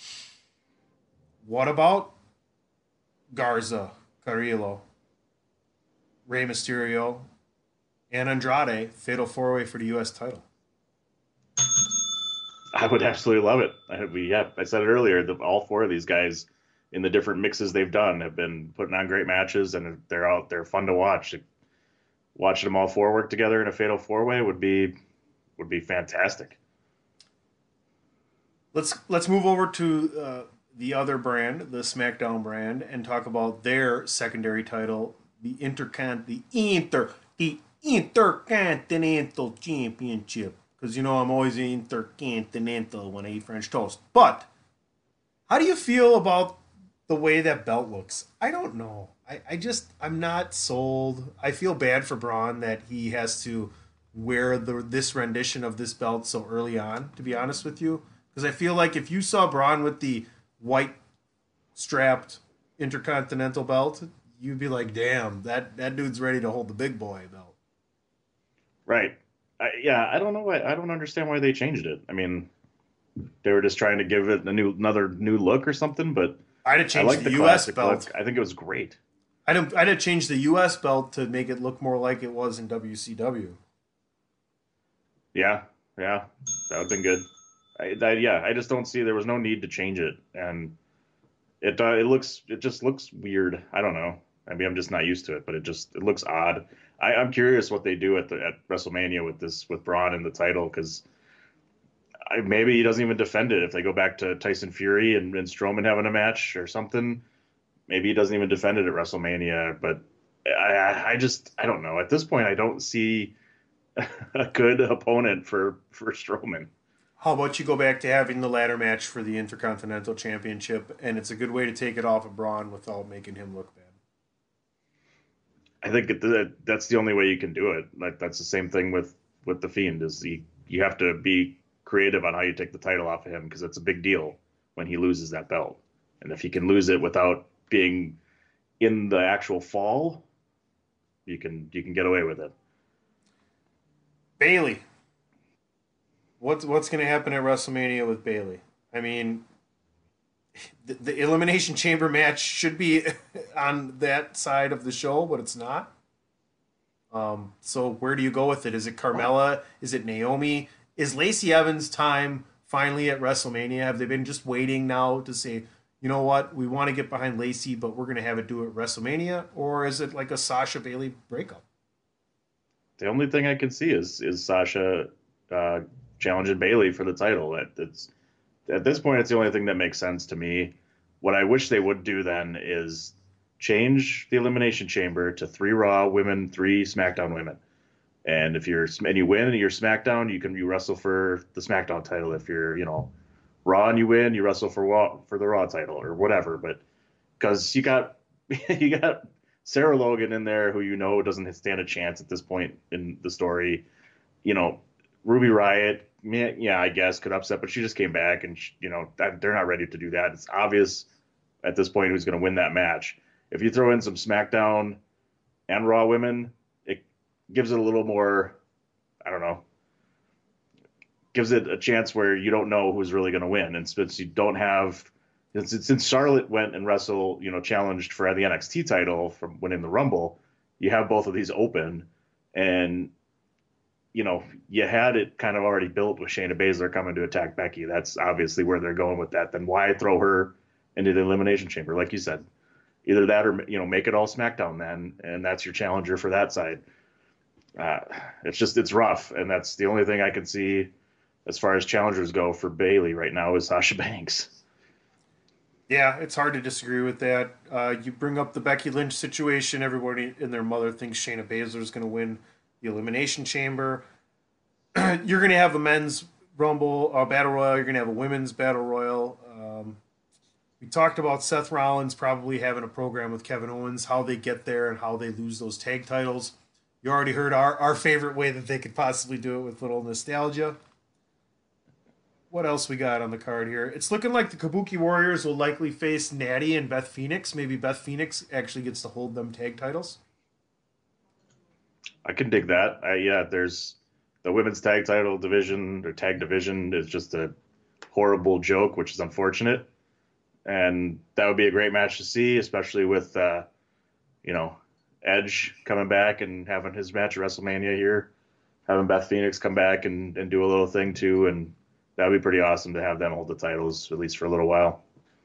what about Garza, Carrillo, Rey Mysterio, and Andrade, fatal four-way for the U S title? I would absolutely love it. I, we, yeah, I said it earlier. The, all four of these guys, in the different mixes they've done, have been putting on great matches, and they're out. They're fun to watch. Watching them all four work together in a fatal four-way would be would be fantastic. Let's let's move over to uh, the other brand, the SmackDown brand, and talk about their secondary title, the Intercon, the Inter, the Intercontinental Championship. Because, you know, I'm always intercontinental when I eat French toast. But how do you feel about the way that belt looks? I don't know. I, I just, I'm not sold. I feel bad for Braun that he has to wear the this rendition of this belt so early on, to be honest with you. Because I feel like if you saw Braun with the white strapped Intercontinental belt, you'd be like, damn, that, that dude's ready to hold the big boy belt. Right. I, yeah, I don't know why. I don't understand why they changed it. I mean, they were just trying to give it a new, another new look or something. But I'd have changed I like the, the U S belt. Look. I think it was great. I'd have, I'd have changed the U S belt to make it look more like it was in W C W. Yeah, yeah, that would have been good. I, I, yeah, I just don't see there was no need to change it, and it uh, it looks it just looks weird. I don't know. I mean, I'm just not used to it, but it just it looks odd. I, I'm curious what they do at the at WrestleMania with this with Braun in the title, because maybe he doesn't even defend it if they go back to Tyson Fury and, and Strowman having a match or something. Maybe he doesn't even defend it at WrestleMania. But I, I just I don't know. At this point, I don't see a good opponent for for Strowman. How about you go back to having the ladder match for the Intercontinental Championship, and it's a good way to take it off of Braun without making him look bad. I think it, that's the only way you can do it. Like that's the same thing with, with the Fiend. Is he, you have to be creative on how you take the title off of him, because it's a big deal when he loses that belt. And if he can lose it without being in the actual fall, you can you can get away with it. Bayley, what's what's going to happen at WrestleMania with Bayley? I mean, the, the Elimination Chamber match should be on that side of the show, but it's not. Um, so where do you go with it? Is it Carmella? Is it Naomi? Is Lacey Evans' time finally at WrestleMania? Have they been just waiting now to say, you know what, we want to get behind Lacey, but we're going to have it do it at WrestleMania? Or is it like a Sasha Bayley breakup? The only thing I can see is is Sasha uh, challenging Bayley for the title. That it's at this point, it's the only thing that makes sense to me. What I wish they would do then is change the Elimination Chamber to three Raw women, three SmackDown women. And if you're and you win and you're SmackDown, you can you wrestle for the SmackDown title. If you're, you know, Raw and you win, you wrestle for Raw, for the Raw title or whatever. But because you got you got Sarah Logan in there, who you know doesn't stand a chance at this point in the story. You know, Ruby Riott, yeah, I guess could upset, but she just came back, and she, you know they're not ready to do that. It's obvious at this point who's going to win that match. if you throw in some SmackDown and Raw women, it gives it a little more, I don't know, gives it a chance where you don't know who's really going to win. And since you don't have, since, since Charlotte went and wrestled, you know, challenged for the N X T title from winning the Rumble, you have both of these open. And, you know, you had it kind of already built with Shayna Baszler coming to attack Becky. That's obviously where they're going with that. Then why throw her into the Elimination Chamber? Like you said, either that or, you know, make it all SmackDown then, and that's your challenger for that side. Uh, it's just, it's rough. And that's the only thing I can see as far as challengers go for Bayley right now is Sasha Banks. Yeah, it's hard to disagree with that. Uh, you bring up the Becky Lynch situation. Everybody and their mother thinks Shayna Baszler is going to win the Elimination Chamber. You're going to have a men's Rumble uh, Battle Royal. You're going to have a women's Battle Royal. Um, we talked about Seth Rollins probably having a program with Kevin Owens, how they get there and how they lose those tag titles. You already heard our, our favorite way that they could possibly do it with little nostalgia. What else we got on the card here? It's looking like the Kabuki Warriors will likely face Natty and Beth Phoenix. Maybe Beth Phoenix actually gets to hold them tag titles. I can dig that. I, yeah, there's the women's tag title division or tag division is just a horrible joke, which is unfortunate. And that would be a great match to see, especially with, uh, you know, Edge coming back and having his match at WrestleMania here, having Beth Phoenix come back and, and do a little thing too. And that would be pretty awesome to have them hold the titles, at least for a little while.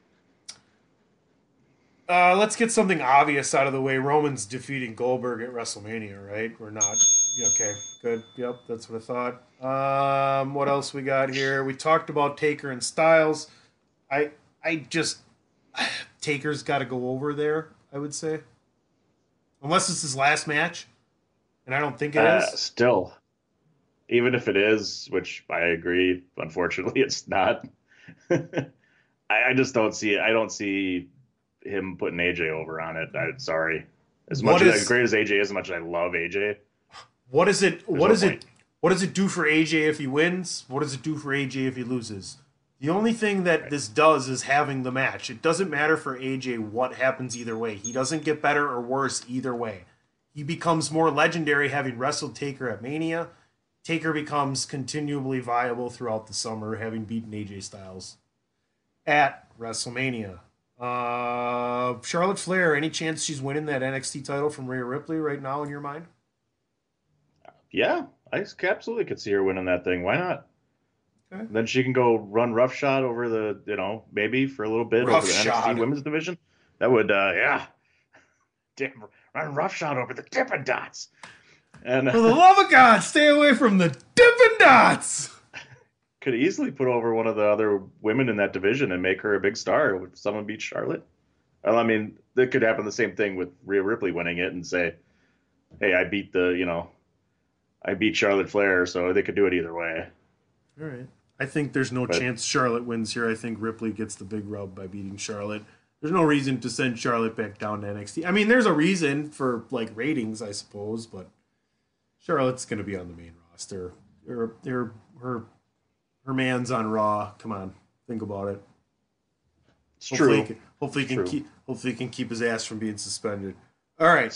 Uh, let's get something obvious out of the way. Roman's defeating Goldberg at WrestleMania, right? We're not. Okay, good. Yep, that's what I thought. Um, what else we got here? We talked about Taker and Styles. I I just... Taker's got to go over there, I would say. Unless it's his last match. And I don't think it uh, is. Still. Even if it is, which I agree, unfortunately it's not. I, I just don't see it. I don't see him putting A J over on it. I, sorry. As much as, as great as A J is, as much as I love A J. What is it? What no is point. it? What does it do for A J if he wins? What does it do for A J if he loses? The only thing that right. this does is having the match. It doesn't matter for A J what happens either way. He doesn't get better or worse either way. He becomes more legendary having wrestled Taker at Mania. Taker becomes continually viable throughout the summer, having beaten A J Styles at WrestleMania. Uh, Charlotte Flair, any chance she's winning that N X T title from Rhea Ripley right now in your mind? Yeah, I absolutely could see her winning that thing. Why not? Okay. Then she can go run roughshod over the, you know, maybe for a little bit rough over the shot. N X T women's division. That would, uh, yeah. Damn, run roughshod over the Dippin' Dots. And for the love of God, stay away from the Dippin' Dots. Could easily put over one of the other women in that division and make her a big star if someone beats Charlotte. Well, I mean, that could happen the same thing with Rhea Ripley winning it and say, hey, I beat the, you know, I beat Charlotte Flair, so they could do it either way. All right. I think there's no but, chance Charlotte wins here. I think Ripley gets the big rub by beating Charlotte. There's no reason to send Charlotte back down to N X T. I mean, there's a reason for, like, ratings, I suppose, but Charlotte's going to be on the main roster. Her, her, her, her man's on Raw. Come on, think about it. It's hopefully true. He can, hopefully, he can true. keep. Hopefully, he can keep his ass from being suspended. All right,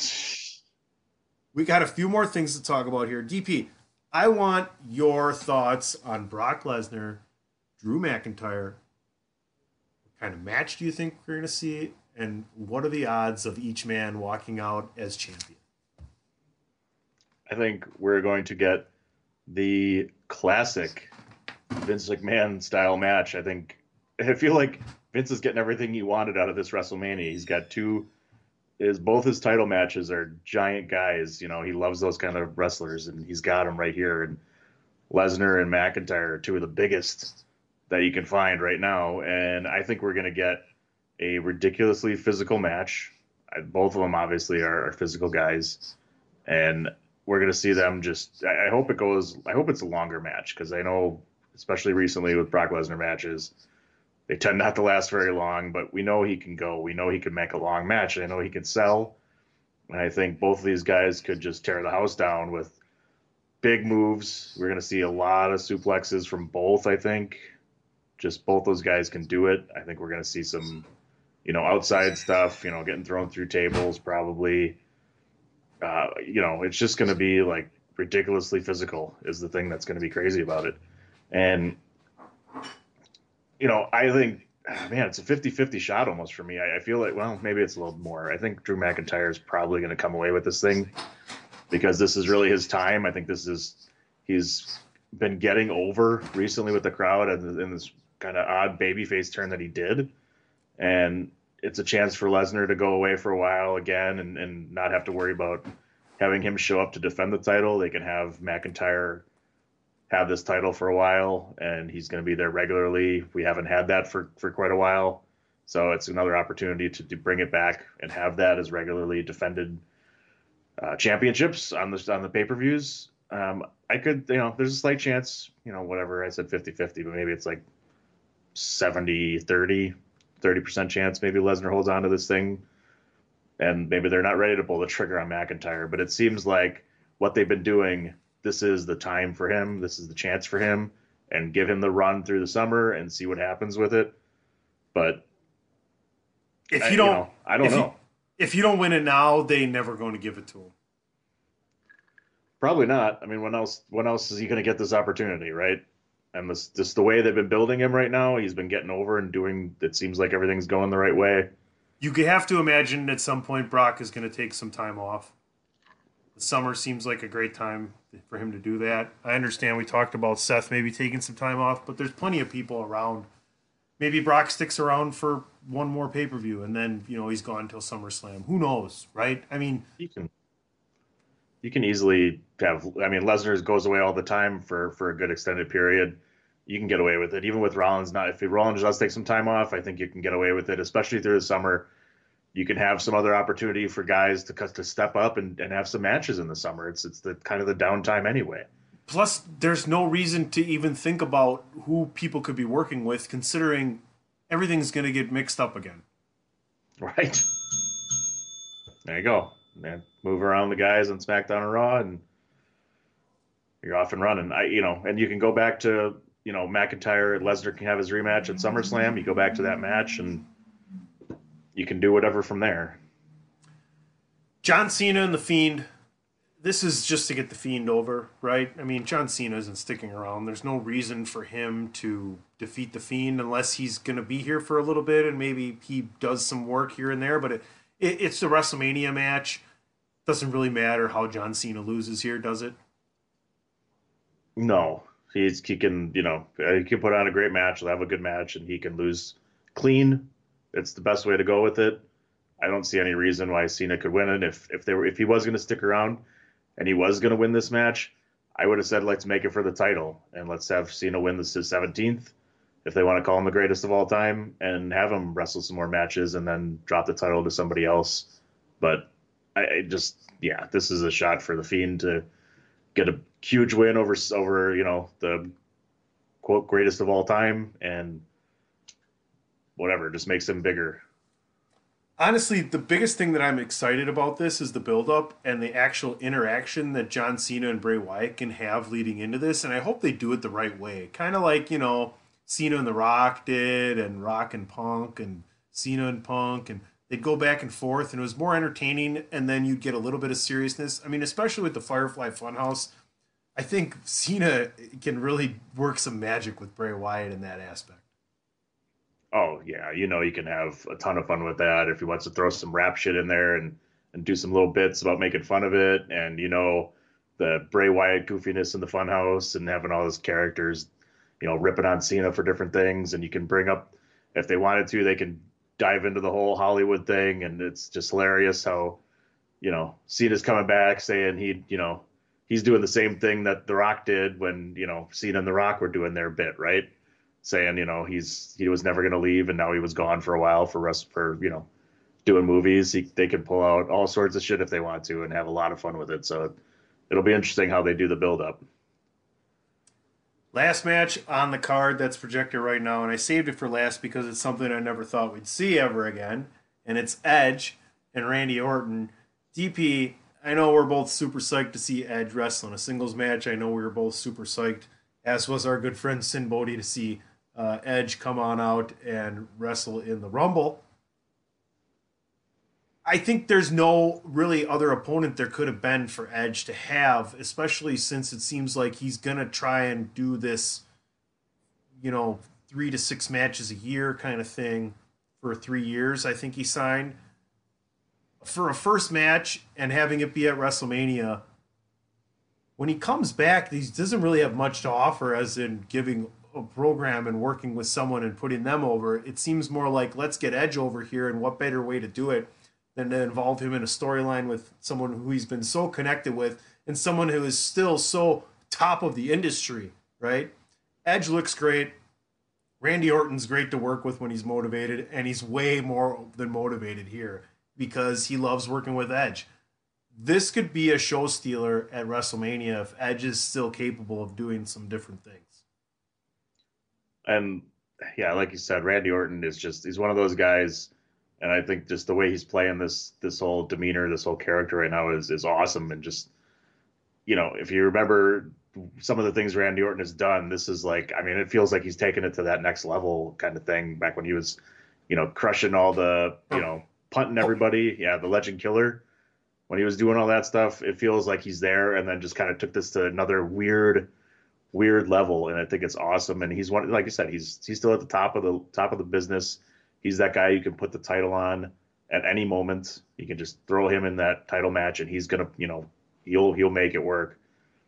we got a few more things to talk about here. D P, I want your thoughts on Brock Lesnar, Drew McIntyre. What kind of match do you think we're going to see, and what are the odds of each man walking out as champion? I think we're going to get the classic Vince McMahon style match. I think I feel like Vince is getting everything he wanted out of this WrestleMania. He's got two is both his title matches are giant guys. You know, he loves those kind of wrestlers, and he's got them right here. And Lesnar and McIntyre are two of the biggest that you can find right now. And I think we're going to get a ridiculously physical match. Both of them obviously are, are physical guys, and we're going to see them just, I hope it goes, I hope it's a longer match, because I know, especially recently with Brock Lesnar matches, they tend not to last very long, but we know he can go. We know he can make a long match. I know he can sell. And I think both of these guys could just tear the house down with big moves. We're going to see a lot of suplexes from both, I think. Just both those guys can do it. I think we're going to see some you know, outside stuff, you know, getting thrown through tables probably. Uh, you know, it's just going to be like ridiculously physical is the thing that's going to be crazy about it. And, you know, I think, man, it's a fifty-fifty shot almost for me. I, I feel like, well, maybe it's a little more. I think Drew McIntyre is probably going to come away with this thing because this is really his time. I think this is, he's been getting over recently with the crowd and in this kind of odd babyface turn that he did. And it's a chance for Lesnar to go away for a while again and, and not have to worry about having him show up to defend the title. They can have McIntyre have this title for a while, and he's going to be there regularly. We haven't had that for, for quite a while. So it's another opportunity to, to bring it back and have that as regularly defended uh, championships on the, on the pay-per-views. Um, I could, you know, there's a slight chance, you know, whatever, I said fifty-fifty, but maybe it's like seventy thirty, thirty percent chance maybe Lesnar holds on to this thing. And maybe they're not ready to pull the trigger on McIntyre, but it seems like what they've been doing, this is the time for him. This is the chance for him, and give him the run through the summer and see what happens with it. But if you I, don't, you know, I don't if know. You, if you don't win it now, they never going to give it to him. Probably not. I mean, when else? When else is he going to get this opportunity, right? And this, this the way they've been building him right now. He's been getting over and doing. It seems like everything's going the right way. You have to imagine at some point Brock is going to take some time off. The summer seems like a great time for him to do that. I understand we talked about Seth maybe taking some time off, but there's plenty of people around. Maybe Brock sticks around for one more pay-per-view, and then, you know, he's gone until SummerSlam. Who knows, right? I mean, you can you can easily have. I mean, Lesnar goes away all the time for for a good extended period. You can get away with it, even with Rollins. Not if Rollins does take some time off, I think you can get away with it, especially through the summer. You can have some other opportunity for guys to to step up and, and have some matches in the summer. It's it's the kind of the downtime anyway. Plus, there's no reason to even think about who people could be working with, considering everything's going to get mixed up again. Right. There you go. Man, move around the guys on SmackDown and Raw, and you're off and running. I, you know, and you can go back to, you know, McIntyre, Lesnar can have his rematch at SummerSlam. You go back to that match, and you can do whatever from there. John Cena and The Fiend. This is just to get The Fiend over, right? I mean, John Cena isn't sticking around. There's no reason for him to defeat The Fiend unless he's going to be here for a little bit and maybe he does some work here and there. But it, it, it's the WrestleMania match. Doesn't really matter how John Cena loses here, does it? No. He's, he can, you know, he can put on a great match. He'll have a good match, and he can lose clean. It's the best way to go with it. I don't see any reason why Cena could win it. If if they were, if he was going to stick around and he was going to win this match, I would have said let's make it for the title and let's have Cena win this his seventeenth, if they want to call him the greatest of all time, and have him wrestle some more matches and then drop the title to somebody else. But I, I just, yeah, this is a shot for the Fiend to get a huge win over over you know the quote greatest of all time, and whatever, just makes him bigger. Honestly, the biggest thing that I'm excited about this is the build-up and the actual interaction that John Cena and Bray Wyatt can have leading into this, and I hope they do it the right way. Kind of like, you know, Cena and The Rock did, and Rock and Punk, and Cena and Punk, and they'd go back and forth, and it was more entertaining, and then you'd get a little bit of seriousness. I mean, especially with the Firefly Funhouse, I think Cena can really work some magic with Bray Wyatt in that aspect. Oh, yeah, you know, you can have a ton of fun with that if he wants to throw some rap shit in there and, and do some little bits about making fun of it. And, you know, the Bray Wyatt goofiness in the Funhouse and having all those characters, you know, ripping on Cena for different things. And you can bring up, if they wanted to, they can dive into the whole Hollywood thing. And it's just hilarious how, you know, Cena's coming back saying he, you know, he's doing the same thing that The Rock did when, you know, Cena and The Rock were doing their bit, right? Saying, you know, he's he was never going to leave, and now he was gone for a while for us for, you know, doing movies. He, they can pull out all sorts of shit if they want to and have a lot of fun with it. So it'll be interesting how they do the build up. Last match on the card that's projected right now, and I saved it for last because it's something I never thought we'd see ever again, and it's Edge and Randy Orton. D P, I know we're both super psyched to see Edge wrestle in a singles match. I know we were both super psyched, as was our good friend Sin Bodhi, to see Uh, Edge come on out and wrestle in the Rumble. I think there's no really other opponent there could have been for Edge to have, especially since it seems like he's going to try and do this, you know, three to six matches a year kind of thing for three years. I think he signed for a first match and having it be at WrestleMania. When he comes back, he doesn't really have much to offer as in giving a program and working with someone and putting them over. It seems more like, let's get Edge over here, and what better way to do it than to involve him in a storyline with someone who he's been so connected with and someone who is still so top of the industry, right? Edge looks great. Randy Orton's great to work with when he's motivated, and he's way more than motivated here because he loves working with Edge. This could be a show stealer at WrestleMania if Edge is still capable of doing some different things. And yeah, like you said, Randy Orton is just, he's one of those guys. And I think just the way he's playing this, this whole demeanor, this whole character right now is, is awesome. And just, you know, if you remember some of the things Randy Orton has done, this is like, I mean, it feels like he's taken it to that next level kind of thing back when he was, you know, crushing all the, you know, punting everybody. Yeah. The Legend Killer. When he was doing all that stuff, it feels like he's there, and then just kind of took this to another weird, weird level. And I think it's awesome. And he's one, like I said, he's he's still at the top of the top of the business. He's that guy you can put the title on at any moment. You can just throw him in that title match, and he's gonna, you know, he'll he'll make it work.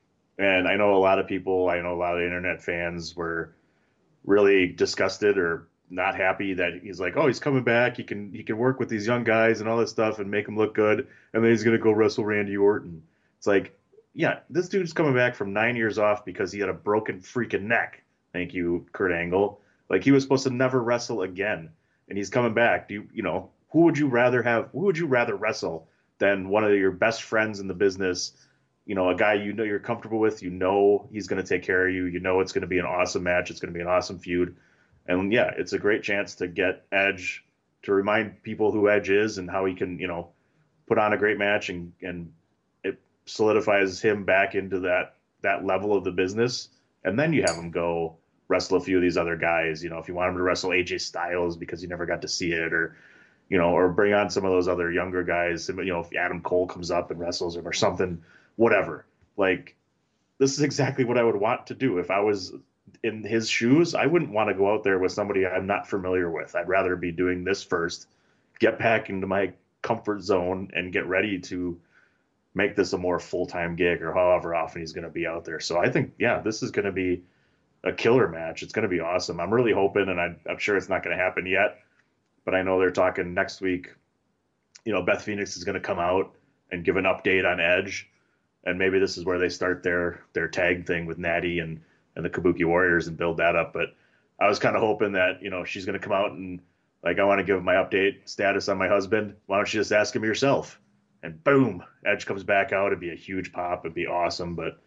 And I know a lot of people, I know a lot of internet fans were really disgusted or not happy that he's like, oh, he's coming back. He can he can work with these young guys and all this stuff and make them look good. And then he's going to go wrestle Randy Orton. It's like, yeah, this dude's coming back from nine years off because he had a broken freaking neck. Thank you, Kurt Angle. Like, he was supposed to never wrestle again. And he's coming back. Do you, you know, who would you rather have? Who would you rather wrestle than one of your best friends in the business? You know, a guy you know you're comfortable with. You know he's going to take care of you. You know it's going to be an awesome match. It's going to be an awesome feud. And yeah, it's a great chance to get Edge, to remind people who Edge is and how he can, you know, put on a great match, and, and it solidifies him back into that, that level of the business. And then you have him go wrestle a few of these other guys. You know, if you want him to wrestle A J Styles because you never got to see it, or, you know, or bring on some of those other younger guys. You know, if Adam Cole comes up and wrestles him or something, whatever. Like, this is exactly what I would want to do if I was in his shoes. I wouldn't want to go out there with somebody I'm not familiar with. I'd rather be doing this first, get back into my comfort zone, and get ready to make this a more full-time gig, or however often he's going to be out there. So I think, yeah, this is going to be a killer match. It's going to be awesome. I'm really hoping, and I'm, I'm sure it's not going to happen yet, but I know they're talking next week. You know, Beth Phoenix is going to come out and give an update on Edge, and maybe this is where they start their their tag thing with Natty and and the Kabuki Warriors and build that up. But I was kind of hoping that, you know, she's going to come out and, like, I want to give my update status on my husband. Why don't you just ask him yourself? And boom, Edge comes back out. It'd be a huge pop. It'd be awesome. But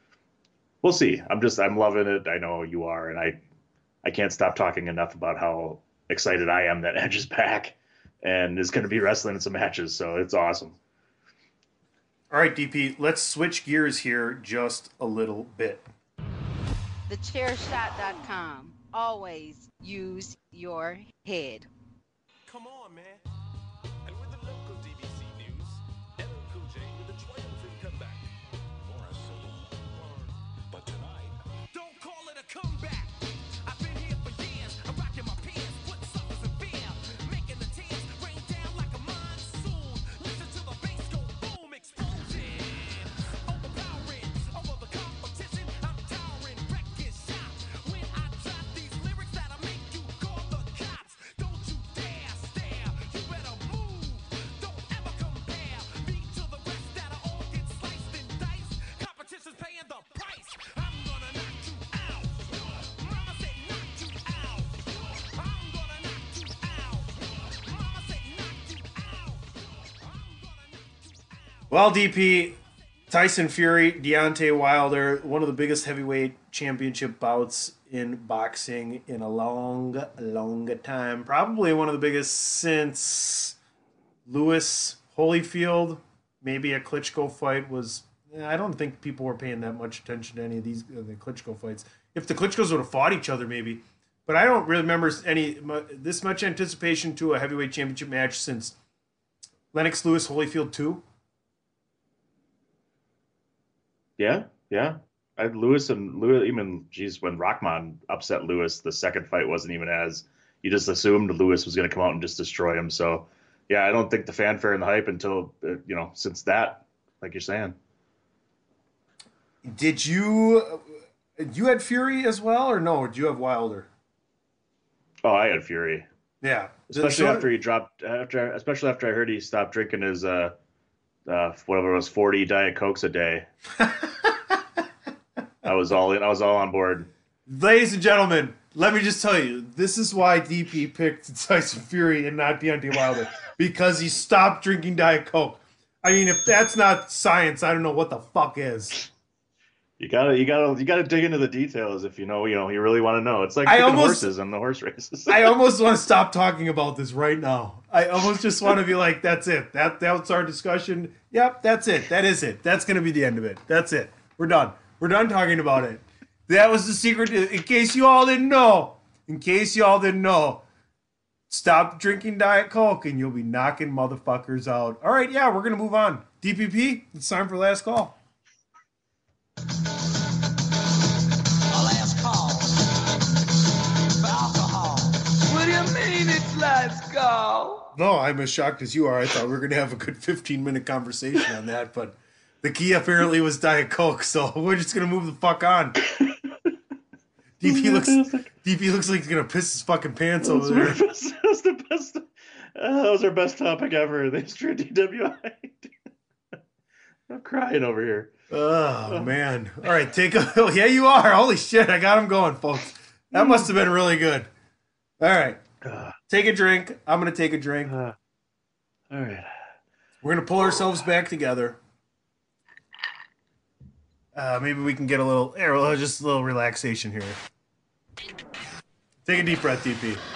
we'll see. I'm just, I'm loving it. I know you are. And I, I can't stop talking enough about how excited I am that Edge is back and is going to be wrestling in some matches. So it's awesome. All right, D P, let's switch gears here just a little bit. the chair shot dot com. Always use your head. Come on, man. And with the local D B C news, L L Cool J with a triumphant comeback. Or a salute. But tonight, don't call it a comeback. I've been here for years. I'm rocking my pants, putting suckers in fear, making the tears rain down like a monsoon. Listen to the bass go boom, explosion. Overpowering over the competition. I'm towering, wrecking shop. When I drop these lyrics that'll make you call the cops. Don't you dare stare. You better move. Don't ever compare me to the rest that'll all get sliced and diced. Competition's paying the price. I'm gonna knock you out. Mama said knock you out. I'm gonna knock you out. Mama said knock you out. I'm gonna knock you out. Well, D P, Tyson Fury, Deontay Wilder, one of the biggest heavyweight championship bouts in boxing in a long, long time. Probably one of the biggest since Lewis Holyfield. Maybe a Klitschko fight was... I don't think people were paying that much attention to any of these uh, the Klitschko fights. If the Klitschkos would have fought each other, maybe. But I don't really remember any mu- this much anticipation to a heavyweight championship match since Lennox Lewis Holyfield two. Yeah, yeah. I, Lewis and Lewis, even geez, when Rockman upset Lewis, the second fight wasn't even as. You just assumed Lewis was going to come out and just destroy him. So, yeah, I don't think the fanfare and the hype until uh, you know since that, like you're saying. Did you you had Fury as well, or no? Or did you have Wilder? Oh, I had Fury. Yeah, Especially So- after he dropped, after especially after I heard he stopped drinking his uh, uh whatever it was, forty Diet Cokes a day. I was all in. I was all on board. Ladies and gentlemen, let me just tell you, this is why D P picked Tyson Fury and not Deontay Wilder, because he stopped drinking Diet Coke. I mean, if that's not science, I don't know what the fuck is. You gotta, you gotta, you gotta dig into the details if you know, you know, you really want to know. It's like I picking almost- horses on the horse races. I almost want to stop talking about this right now. I almost just want to be like, that's it. That that's our discussion. Yep, that's it. That is it. That's going to be the end of it. That's it. We're done. We're done talking about it. That was the secret. In case you all didn't know. In case you all didn't know. Stop drinking Diet Coke and you'll be knocking motherfuckers out. All right, yeah, we're going to move on. D P P, it's time for last call. Last call for alcohol. What do you mean it's last call? No, I'm as shocked as you are. I thought we were going to have a good fifteen minute conversation on that, but the key apparently was Diet Coke, so we're just going to move the fuck on. D P looks D P looks like he's going to piss his fucking pants over there. That was the best. Uh, that was our best topic ever in the history of D W I. I'm crying over here. Oh, man. All right, take a... Oh, yeah, you are. Holy shit, I got him going, folks. That must have been really good. All right. Take a drink. I'm going to take a drink. Uh, all right. We're going to pull ourselves back together. Uh, maybe we can get a little... Here, well, just a little relaxation here. Take a deep breath, D P.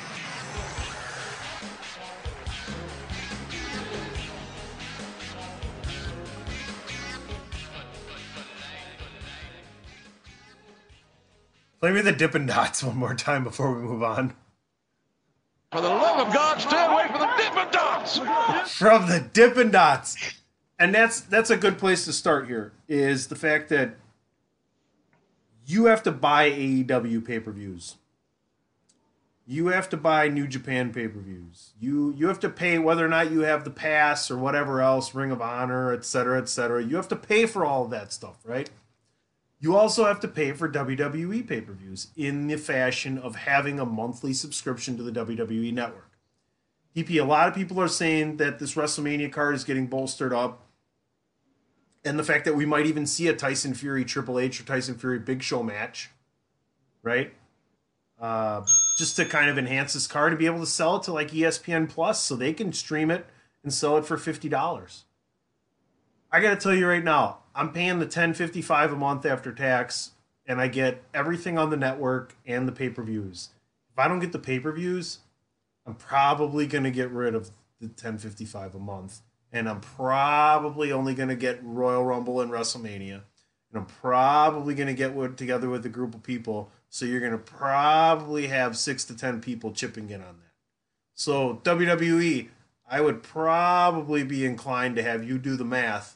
Play me the Dippin' Dots one more time before we move on. For the love of God, stay away from the Dippin' Dots. From the Dippin' Dots. And that's that's a good place to start here, is the fact that you have to buy A E W pay-per-views. You have to buy New Japan pay-per-views. You you have to pay whether or not you have the pass or whatever else, Ring of Honor, et cetera, et cetera. You have to pay for all of that stuff, right? You also have to pay for W W E pay-per-views in the fashion of having a monthly subscription to the W W E network. D P, a lot of people are saying that this WrestleMania card is getting bolstered up, and the fact that we might even see a Tyson Fury Triple H or Tyson Fury Big Show match, right? Uh, just to kind of enhance this card to be able to sell it to like E S P N Plus so they can stream it and sell it for fifty dollars. I got to tell you right now, I'm paying the ten fifty-five a month after tax, and I get everything on the network and the pay-per-views. If I don't get the pay-per-views, I'm probably going to get rid of the ten fifty-five a month, and I'm probably only going to get Royal Rumble and WrestleMania, and I'm probably going to get with, together with a group of people, so you're going to probably have six to ten people chipping in on that. So W W E, I would probably be inclined to have you do the math.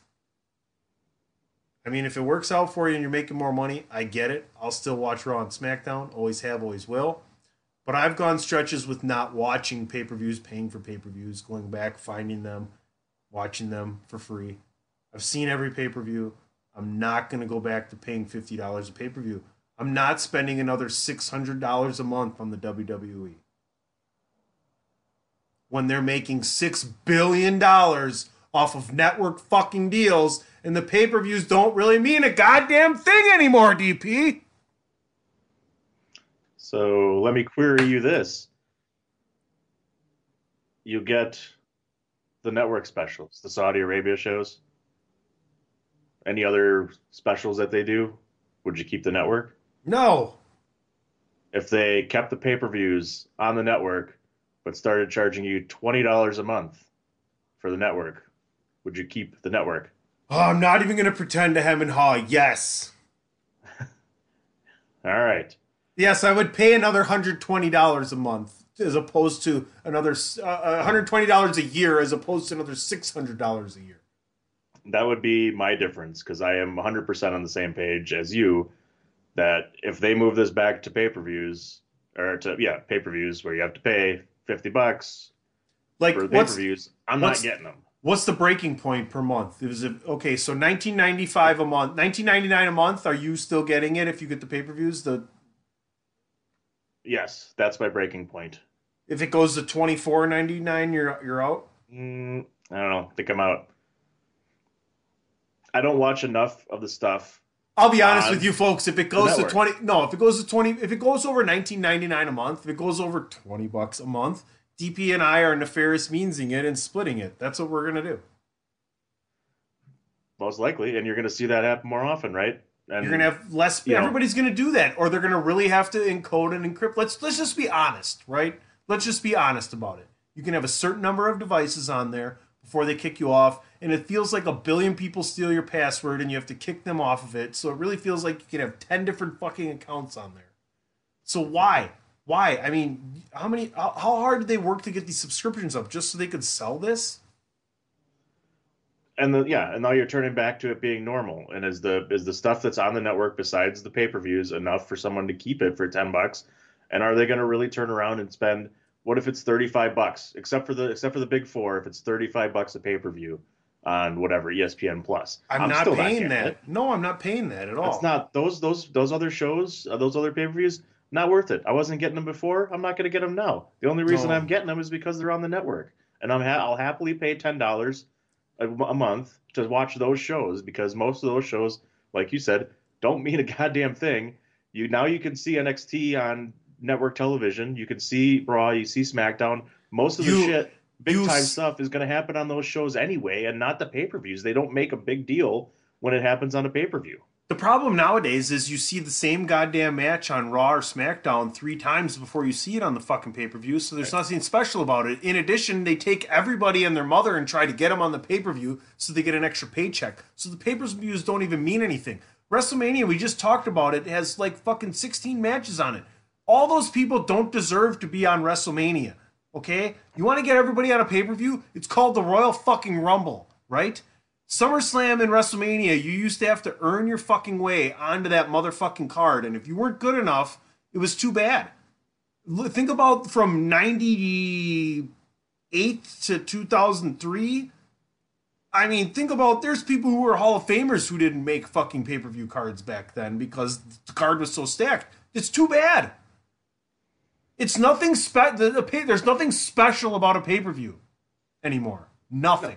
I mean, if it works out for you and you're making more money, I get it. I'll still watch Raw and SmackDown. Always have, always will. But I've gone stretches with not watching pay-per-views, paying for pay-per-views, going back, finding them, watching them for free. I've seen every pay-per-view. I'm not going to go back to paying fifty dollars a pay-per-view. I'm not spending another six hundred dollars a month on the W W E. When they're making six billion dollars off of network fucking deals, and the pay-per-views don't really mean a goddamn thing anymore, D P. So let me query you this. You get the network specials, the Saudi Arabia shows. Any other specials that they do? Would you keep the network? No. If they kept the pay-per-views on the network, but started charging you twenty dollars a month for the network, would you keep the network? Oh, I'm not even going to pretend to hem and haw. Yes. All right. Yes, I would pay another one hundred twenty dollars a month. as opposed to another uh, one hundred twenty dollars a year as opposed to another six hundred dollars a year. That would be my difference, because I am one hundred percent on the same page as you, that if they move this back to pay-per-views, or to, yeah, pay-per-views where you have to pay fifty bucks like, for the what's, pay-per-views, I'm what's, not getting them. What's the breaking point per month? It was a, okay, so nineteen ninety-five a month, nineteen ninety-nine a month. Are you still getting it if you get the pay-per-views? The Yes, that's my breaking point. If it goes to twenty-four ninety-nine, you're you're out? Mm, I don't know. I think I'm out. I don't watch enough of the stuff. I'll be honest with you folks, if it goes to network. twenty no, if it goes to twenty if it goes over nineteen ninety-nine a month, if it goes over twenty bucks a month, D P and I are nefarious meansing it and splitting it. That's what we're going to do. Most likely, and you're going to see that happen more often, right? And You're going to have less you know, everybody's going to do that, or they're going to really have to encode and encrypt. Let's let's just be honest, right? Let's just be honest about it. You can have a certain number of devices on there before they kick you off, and it feels like a billion people steal your password and you have to kick them off of it. So it really feels like you can have ten different fucking accounts on there. So why? Why? I mean, how many how, how hard did they work to get these subscriptions up just so they could sell this? And the, yeah, and now you're turning back to it being normal. And is the is the stuff that's on the network besides the pay-per-views enough for someone to keep it for ten bucks? And are they going to really turn around and spend, what if it's thirty-five bucks, except for the except for the big four, if it's thirty-five bucks a pay-per-view on whatever E S P N Plus? I'm, I'm not still paying not that. it. No, I'm not paying that at all. It's not those those those other shows, uh, those other pay-per-views, not worth it. I wasn't getting them before. I'm not going to get them now. The only reason No. I'm getting them is because they're on the network, and I'm ha- I'll happily pay ten dollars a, a month to watch those shows, because most of those shows, like you said, don't mean a goddamn thing. You now you can see N X T on network television. You can see Raw. You see SmackDown. Most of the You- shit, big you time s- stuff, is going to happen on those shows anyway, and not the pay-per-views. They don't make a big deal when it happens on a pay-per-view. The problem nowadays is you see the same goddamn match on Raw or SmackDown three times before you see it on the fucking pay-per-view, so there's nothing special about it. In addition, they take everybody and their mother and try to get them on the pay-per-view so they get an extra paycheck. So the pay-per-views don't even mean anything. WrestleMania, we just talked about it, has like fucking sixteen matches on it. All those people don't deserve to be on WrestleMania, okay? You want to get everybody on a pay-per-view? It's called the Royal fucking Rumble, right? SummerSlam and WrestleMania, you used to have to earn your fucking way onto that motherfucking card, and if you weren't good enough, it was too bad. L- Think about from ninety-eight to two thousand three. I mean, think about, there's people who were Hall of Famers who didn't make fucking pay-per-view cards back then because the card was so stacked. It's too bad. It's nothing spe- the, the pay- there's nothing special about a pay-per-view anymore. Nothing.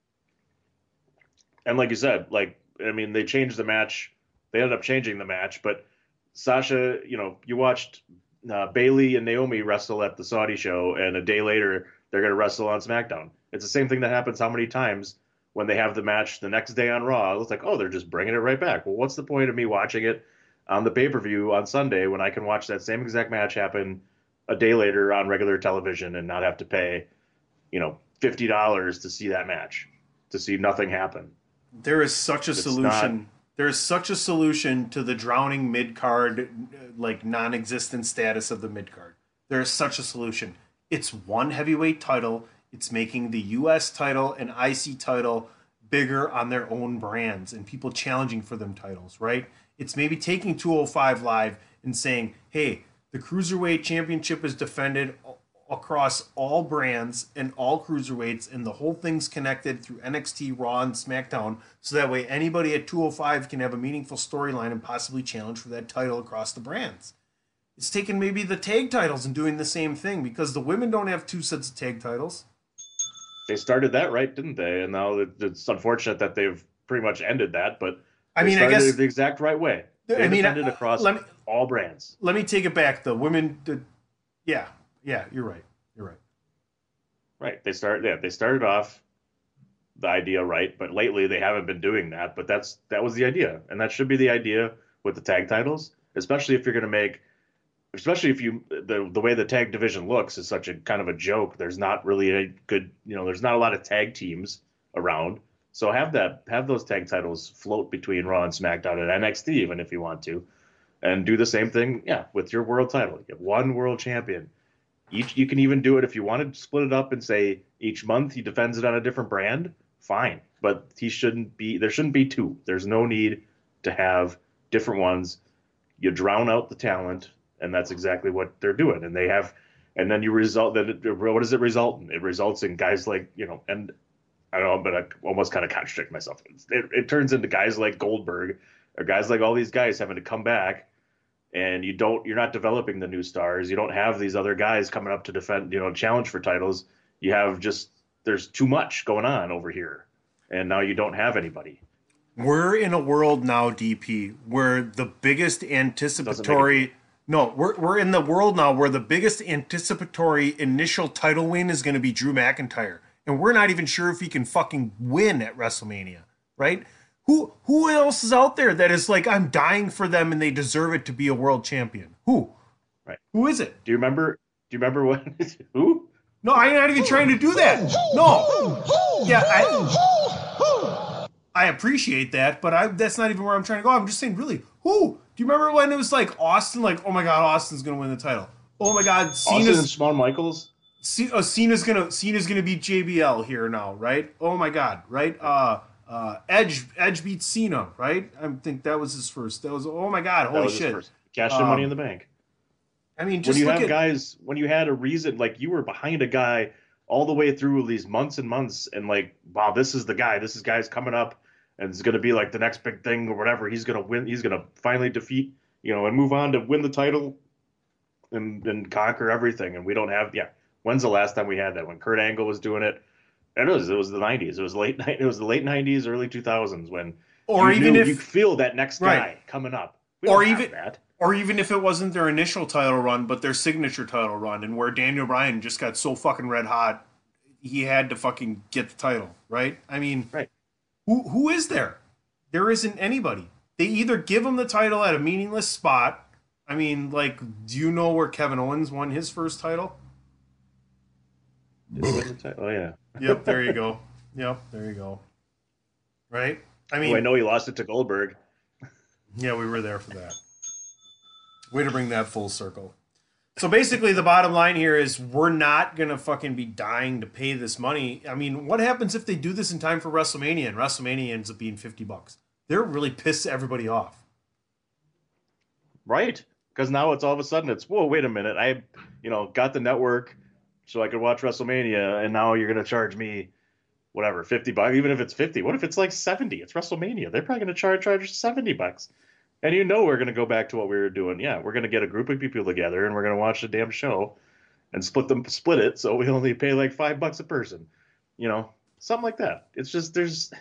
And like you said, like, I mean, they changed the match. They ended up changing the match, but Sasha, you know, you watched uh, Bailey and Naomi wrestle at the Saudi show, and a day later they're going to wrestle on SmackDown. It's the same thing that happens how many times when they have the match the next day on Raw. It's like, oh, they're just bringing it right back. Well, what's the point of me watching it on the pay-per-view on Sunday when I can watch that same exact match happen a day later on regular television and not have to pay, you know, fifty dollars to see that match, to see nothing happen? There is such a It's solution. not- There is such a solution to the drowning mid card, like non-existent status of the mid card. There is such a solution. It's one heavyweight title. It's making the U S title and I C title bigger on their own brands and people challenging for them titles, right? It's maybe taking two oh five Live and saying, hey, the Cruiserweight Championship is defended across all brands and all cruiserweights, and the whole thing's connected through N X T, Raw, and SmackDown, so that way anybody at two oh five can have a meaningful storyline and possibly challenge for that title across the brands. It's taking maybe the tag titles and doing the same thing, because the women don't have two sets of tag titles. They started that right, didn't they? And now it- it's unfortunate that they've pretty much ended that, but I they mean, I started guess it the exact right way. They I mean, defended uh, across let me- all brands. Let me take it back. The women, the, yeah, yeah, you're right. You're right. Right. They start yeah, they started off the idea right, but lately they haven't been doing that. But that's that was the idea. And that should be the idea with the tag titles, especially if you're gonna make especially if you the the way the tag division looks is such a kind of a joke. There's not really a good you know, there's not a lot of tag teams around. So have that have those tag titles float between Raw and SmackDown and N X T even if you want to. And do the same thing, yeah, with your world title. You have one world champion. Each you can even do it if you wanted to split it up and say each month he defends it on a different brand. Fine, but he shouldn't be. There shouldn't be two. There's no need to have different ones. You drown out the talent, and that's exactly what they're doing. And they have, and then you result that. It, what does it result in? It results in guys like you know, and I don't know, but I almost kind of contradict myself. It, it turns into guys like Goldberg or guys like all these guys having to come back. And you don't, you're not developing the new stars. You don't have these other guys coming up to defend, you know, challenge for titles. You have just, there's too much going on over here. And now you don't have anybody. We're in a world now, D P, where the biggest anticipatory, no, we're, we're in the world now where the biggest anticipatory initial title win is going to be Drew McIntyre. And we're not even sure if he can fucking win at WrestleMania, right? Who who else is out there that is like, I'm dying for them and they deserve it to be a world champion? Who? Right. Who is it? Do you remember? Do you remember what? Who? No, I'm not even trying to do that. No. Yeah, I, I appreciate that, but I that's not even where I'm trying to go. I'm just saying, really, who? Do you remember when it was like Austin? Like, oh my God, Austin's gonna win the title. Oh my God, Cena's Austin and Shawn Michaels. C- uh, Cena's gonna Cena's gonna beat J B L here now, right? Oh my God, right? Uh. Uh, Edge Edge beats Cena, right? I think that was his first. That was oh my God, holy shit! Cashed in um, Money in the Bank. I mean, just when you look have at, guys, when you had a reason, like you were behind a guy all the way through these months and months, and like, wow, this is the guy. This is guy's coming up, and it's going to be like the next big thing or whatever. He's going to win. He's going to finally defeat, you know, and move on to win the title, and and conquer everything. And we don't have, yeah. When's the last time we had that? When Kurt Angle was doing it. It was. It was the nineties. It was late. It was the late nineties, early two thousands when. Or you even knew, if you feel that next guy right. coming up. We or don't even have that. Or even if it wasn't their initial title run, but their signature title run, and where Daniel Bryan just got so fucking red hot, he had to fucking get the title, right? I mean, right. Who who is there? There isn't anybody. They either give him the title at a meaningless spot. I mean, like, do you know where Kevin Owens won his first title? Did he win the title? Oh yeah. Yep. There you go. Yep, there you go. Right? I mean, oh, I know he lost it to Goldberg. Yeah, we were there for that. Way to bring that full circle. So basically, the bottom line here is we're not going to fucking be dying to pay this money. I mean, what happens if they do this in time for WrestleMania and WrestleMania ends up being fifty bucks? They're really piss everybody off. Right. Because now it's all of a sudden it's, whoa, wait a minute. I, you know, got the network so I could watch WrestleMania, and now you're going to charge me whatever, fifty bucks, even if it's fifty. What if it's like seventy? It's WrestleMania. They're probably going to charge, charge seventy bucks. And you know we're going to go back to what we were doing. Yeah, we're going to get a group of people together, and we're going to watch the damn show and split them, split it, so we only pay like five bucks a person. You know, something like that. It's just, there's,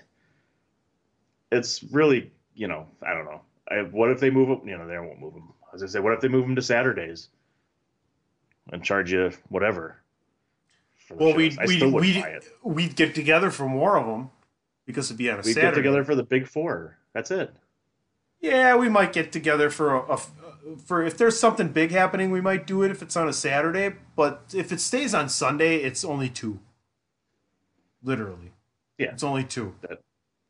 it's really, you know, I don't know. I, what if they move them? You know, they won't move them. As I say, what if they move them to Saturdays and charge you whatever? Well, we we we we'd get together for more of them because it'd be on a we'd Saturday. We'd get together for the big four. That's it. Yeah, we might get together for a, a for if there's something big happening, we might do it if it's on a Saturday. But if it stays on Sunday, it's only two. Literally, yeah, it's only two. That,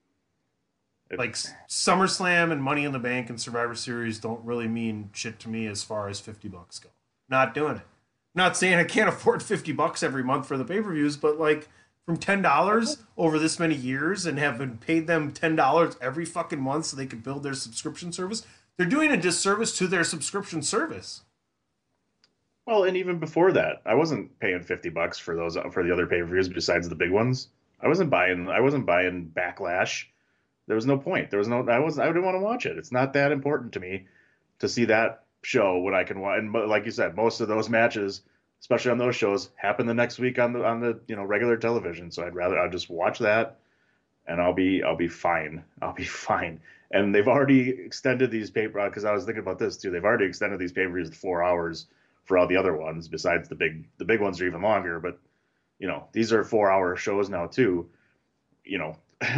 like SummerSlam and Money in the Bank and Survivor Series don't really mean shit to me as far as fifty bucks go. Not doing it. Not saying I can't afford fifty bucks every month for the pay-per-views, but like from ten dollars over this many years and have been paid them ten dollars every fucking month so they can build their subscription service, they're doing a disservice to their subscription service. Well, and even before that, I wasn't paying fifty bucks for those for the other pay-per-views besides the big ones. I wasn't buying I wasn't buying Backlash. There was no point. There was no I wasn't I didn't want to watch it. It's not that important to me to see that show when I can watch. And like you said, most of those matches, especially on those shows, happen the next week on the on the you know regular television. So I'd rather I'll just watch that, and I'll be I'll be fine. I'll be fine. And they've already extended these paper because I was thinking about this too. They've already extended these pay-per-views to four hours for all the other ones. Besides the big the big ones are even longer, but you know these are four-hour shows now too. You know.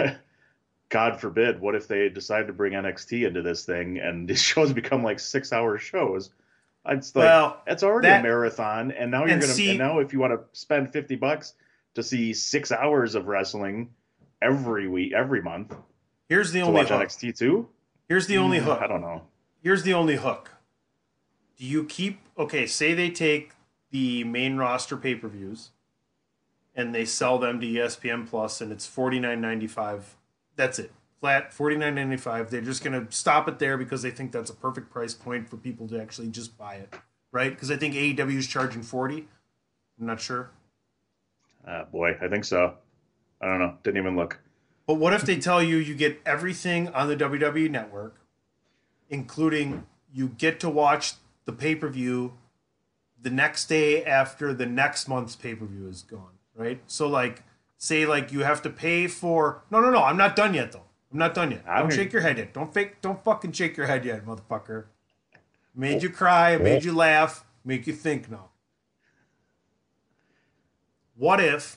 God forbid, what if they decide to bring N X T into this thing and these shows become like six-hour shows? It's like well, it's already that, a marathon, and now you're and gonna. See, and now, if you want to spend fifty bucks to see six hours of wrestling every week, every month, here's the to only watch hook. N X T too. Here's the only mm, hook. I don't know. Here's the only hook. Do you keep okay? Say they take the main roster pay-per-views and they sell them to E S P N Plus, and it's forty-nine ninety-five. That's it. Flat forty-nine ninety-five. They're just going to stop it there because they think that's a perfect price point for people to actually just buy it, right? Because I think A E W is charging forty. I'm not sure. Uh, boy, I think so. I don't know. Didn't even look. But what if they tell you you get everything on the W W E Network, including you get to watch the pay-per-view the next day after the next month's pay-per-view is gone, right? So, like, say, like, you have to pay for... No, no, no, I'm not done yet, though. I'm not done yet. Don't shake your head yet. Don't fake. Don't fucking shake your head yet, motherfucker. Made you cry, made you laugh, make you think now. What if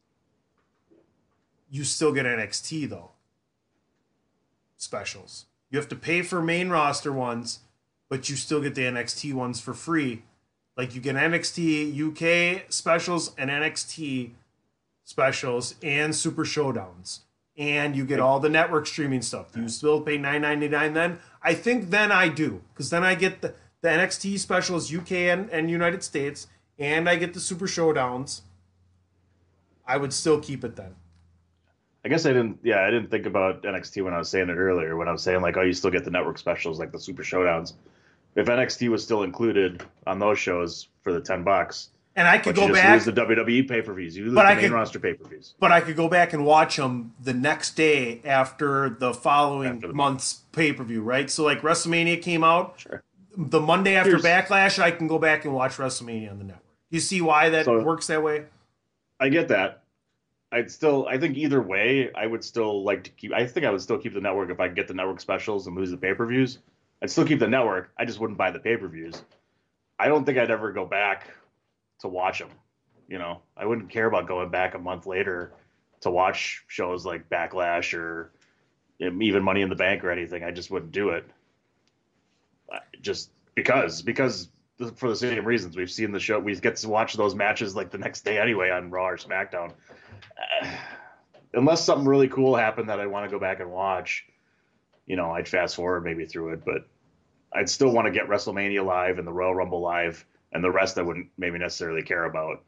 you still get N X T, though? Specials. You have to pay for main roster ones, but you still get the N X T ones for free. Like, you get N X T U K specials and N X T specials and Super Showdowns. And you get all the network streaming stuff. Do you still pay nine ninety-nine then? I think then I do. Because then I get the, the N X T specials, U K and, and United States, and I get the Super Showdowns. I would still keep it then. I guess I didn't, yeah, I didn't think about N X T when I was saying it earlier, when I was saying, like, oh, you still get the network specials, like the Super Showdowns. If N X T was still included on those shows for the ten bucks, and I could but go you just back, lose the W W E pay-per-views, you lose but the I main could, roster pay-per-views. But I could go back and watch them the next day after the following After the month's pay-per-view, right? So, like, WrestleMania came out. Sure. The Monday after Here's- Backlash, I can go back and watch WrestleMania on the network. You see why that So- works that way? I get that. I'd still, I think either way, I would still like to keep, I think I would still keep the network if I could get the network specials and lose the pay-per-views. I'd still keep the network. I just wouldn't buy the pay-per-views. I don't think I'd ever go back to watch them. You know, I wouldn't care about going back a month later to watch shows like Backlash or even Money in the Bank or anything. I just wouldn't do it. Just because, because for the same reasons. We've seen the show. We get to watch those matches like the next day anyway on Raw or SmackDown. Uh, unless something really cool happened that I want to go back and watch, you know, I'd fast forward maybe through it, but I'd still want to get WrestleMania live and the Royal Rumble live, and the rest I wouldn't maybe necessarily care about.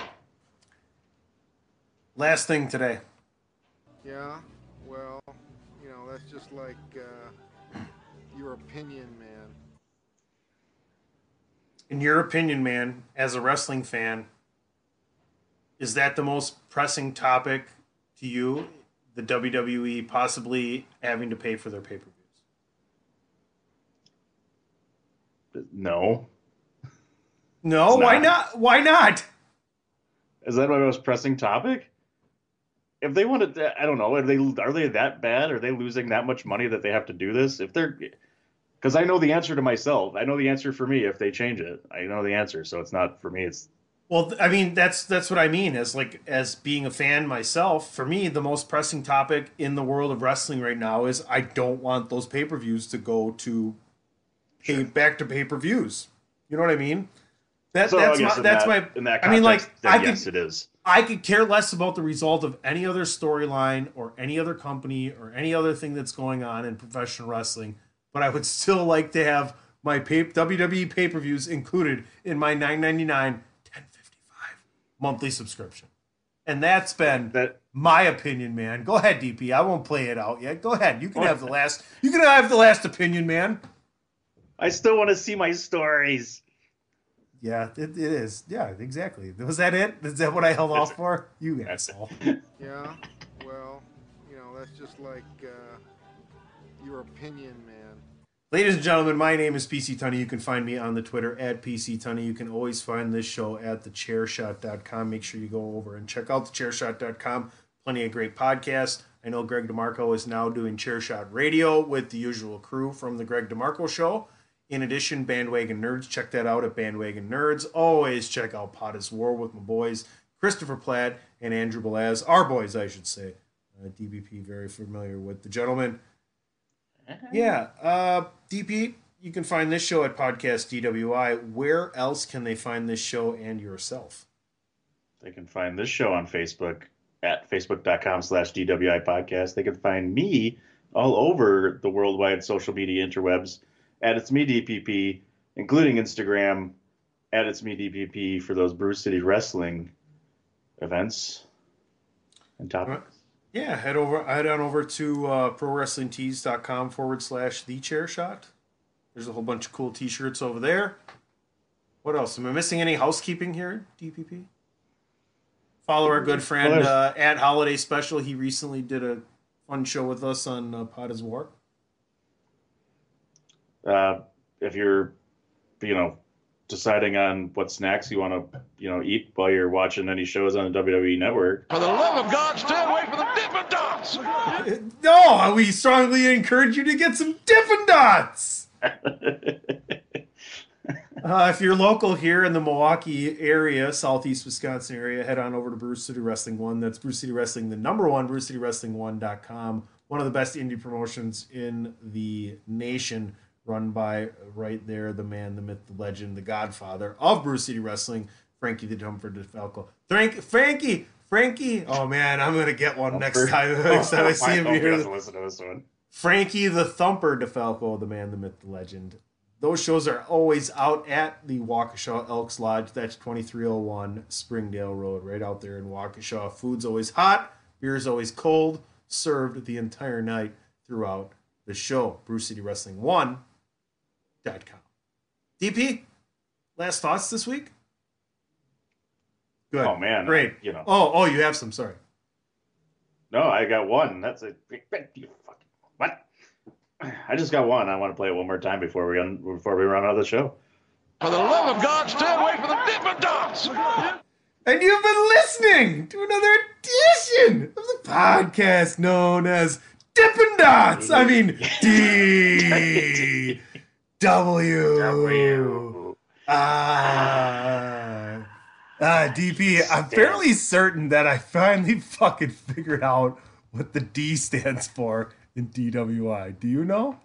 Last thing today. Yeah, well, you know, that's just like uh, your opinion, man. In your opinion, man, as a wrestling fan, is that the most pressing topic to you? The W W E possibly having to pay for their pay-per-views? No. No, It's why not. not? Why not? Is that my most pressing topic? If they wanted, to, I don't know. Are they are they that bad? Are they losing that much money that they have to do this? If they're, because I know the answer to myself. I know the answer for me. If they change it, I know the answer. So it's not for me. It's Well, I mean, that's that's what I mean. As like as being a fan myself, for me, the most pressing topic in the world of wrestling right now is I don't want those pay-per-views to go to pay, back to pay-per-views. You know what I mean? That, so that's I guess my in that's that, my. in that context, I mean, like then I yes, could, it is. I could care less about the result of any other storyline or any other company or any other thing that's going on in professional wrestling, but I would still like to have my pay, W W E pay-per-views included in my nine ninety-nine, ten fifty-five monthly subscription. And that's been That my opinion, man. Go ahead, D P. I won't play it out yet. Go ahead. You can have the last. You can have the last opinion, man. I still want to see my stories. Yeah, it, it is. Yeah, exactly. Was that it? Is that what I held off for? You asshole. Yeah, well, you know, that's just like uh, your opinion, man. Ladies and gentlemen, my name is P C Tunney. You can find me on the Twitter at P C Tunney. You can always find this show at the chair shot dot com. Make sure you go over and check out the chair shot dot com. Plenty of great podcasts. I know Greg DeMarco is now doing Chairshot Radio with the usual crew from the Greg DeMarco Show. In addition, Bandwagon Nerds, check that out at Bandwagon Nerds. Always check out Pot is War with my boys, Christopher Platt and Andrew Belaz. Our boys, I should say. Uh, D B P, very familiar with the gentleman. Yeah, uh, D P, you can find this show at Podcast D W I. Where else can they find this show and yourself? They can find this show on Facebook at facebook.com slash DWI podcast. They can find me all over the worldwide social media interwebs at It's Me D P P, including Instagram at It's Me D P P for those Brew City Wrestling events and topics. Yeah, head over head on over to uh, prowrestlingtees.com forward slash the chair shot. There's a whole bunch of cool t-shirts over there. What else? Am I missing any housekeeping here, D P P? Follow our good friend uh, at Holiday Special. He recently did a fun show with us on uh, Pot is War. Uh, if you're, you know, deciding on what snacks you want to, you know, eat while you're watching any shows on the W W E Network. For the love of God, stay away from the Dippin' Dots! No, we strongly encourage you to get some Dippin' Dots! Uh, if you're local here in the Milwaukee area, southeast Wisconsin area, head on over to Brew City Wrestling One. That's Brew City Wrestling, the number one, brew city wrestling one dot com. One of the best indie promotions in the nation, run by right there, the man, the myth, the legend, the godfather of Brew City Wrestling, Frankie the Jumper DeFalco. Frank, Frankie, Frankie. Oh man, I'm gonna get one next time. Next time I see him here. Listen to this one. Frankie the Thumper DeFalco, the man, the myth, the legend. Those shows are always out at the Waukesha Elks Lodge. That's twenty-three oh one Springdale Road, right out there in Waukesha. Food's always hot, beer's always cold, served the entire night throughout the show. brew city wrestling one dot com. D P, last thoughts this week? Good. Oh man, great. You know. Oh, oh, you have some. Sorry. No, I got one. That's a you fucking what? I just got one. I want to play it one more time before we un, before we run out of the show. For the love of God, stay away from the Dippin' Dots! And you've been listening to another edition of the podcast known as Dippin' Dots. I mean, D W. W. Ah. Ah, D P, I'm fairly certain that I finally fucking figured out what the D stands for in D W I. Do you know?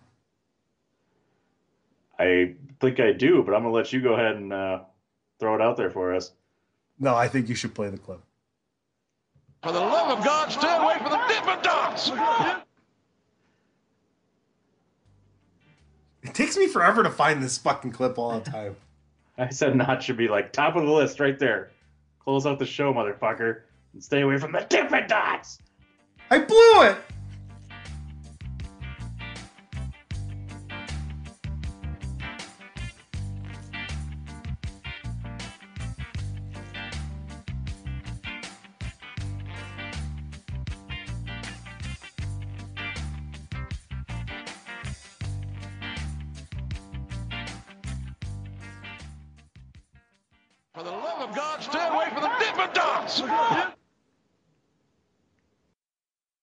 I think I do, but I'm going to let you go ahead and uh, throw it out there for us. No, I think you should play the clip. For the love of God, stay away from the Dippin' Dots! It takes me forever to find this fucking clip all the time. I said not should be like top of the list right there. Close out the show, motherfucker, and stay away from the Dippin' Dots. I blew it. For the love of God, stay away from the Dippin' Dots!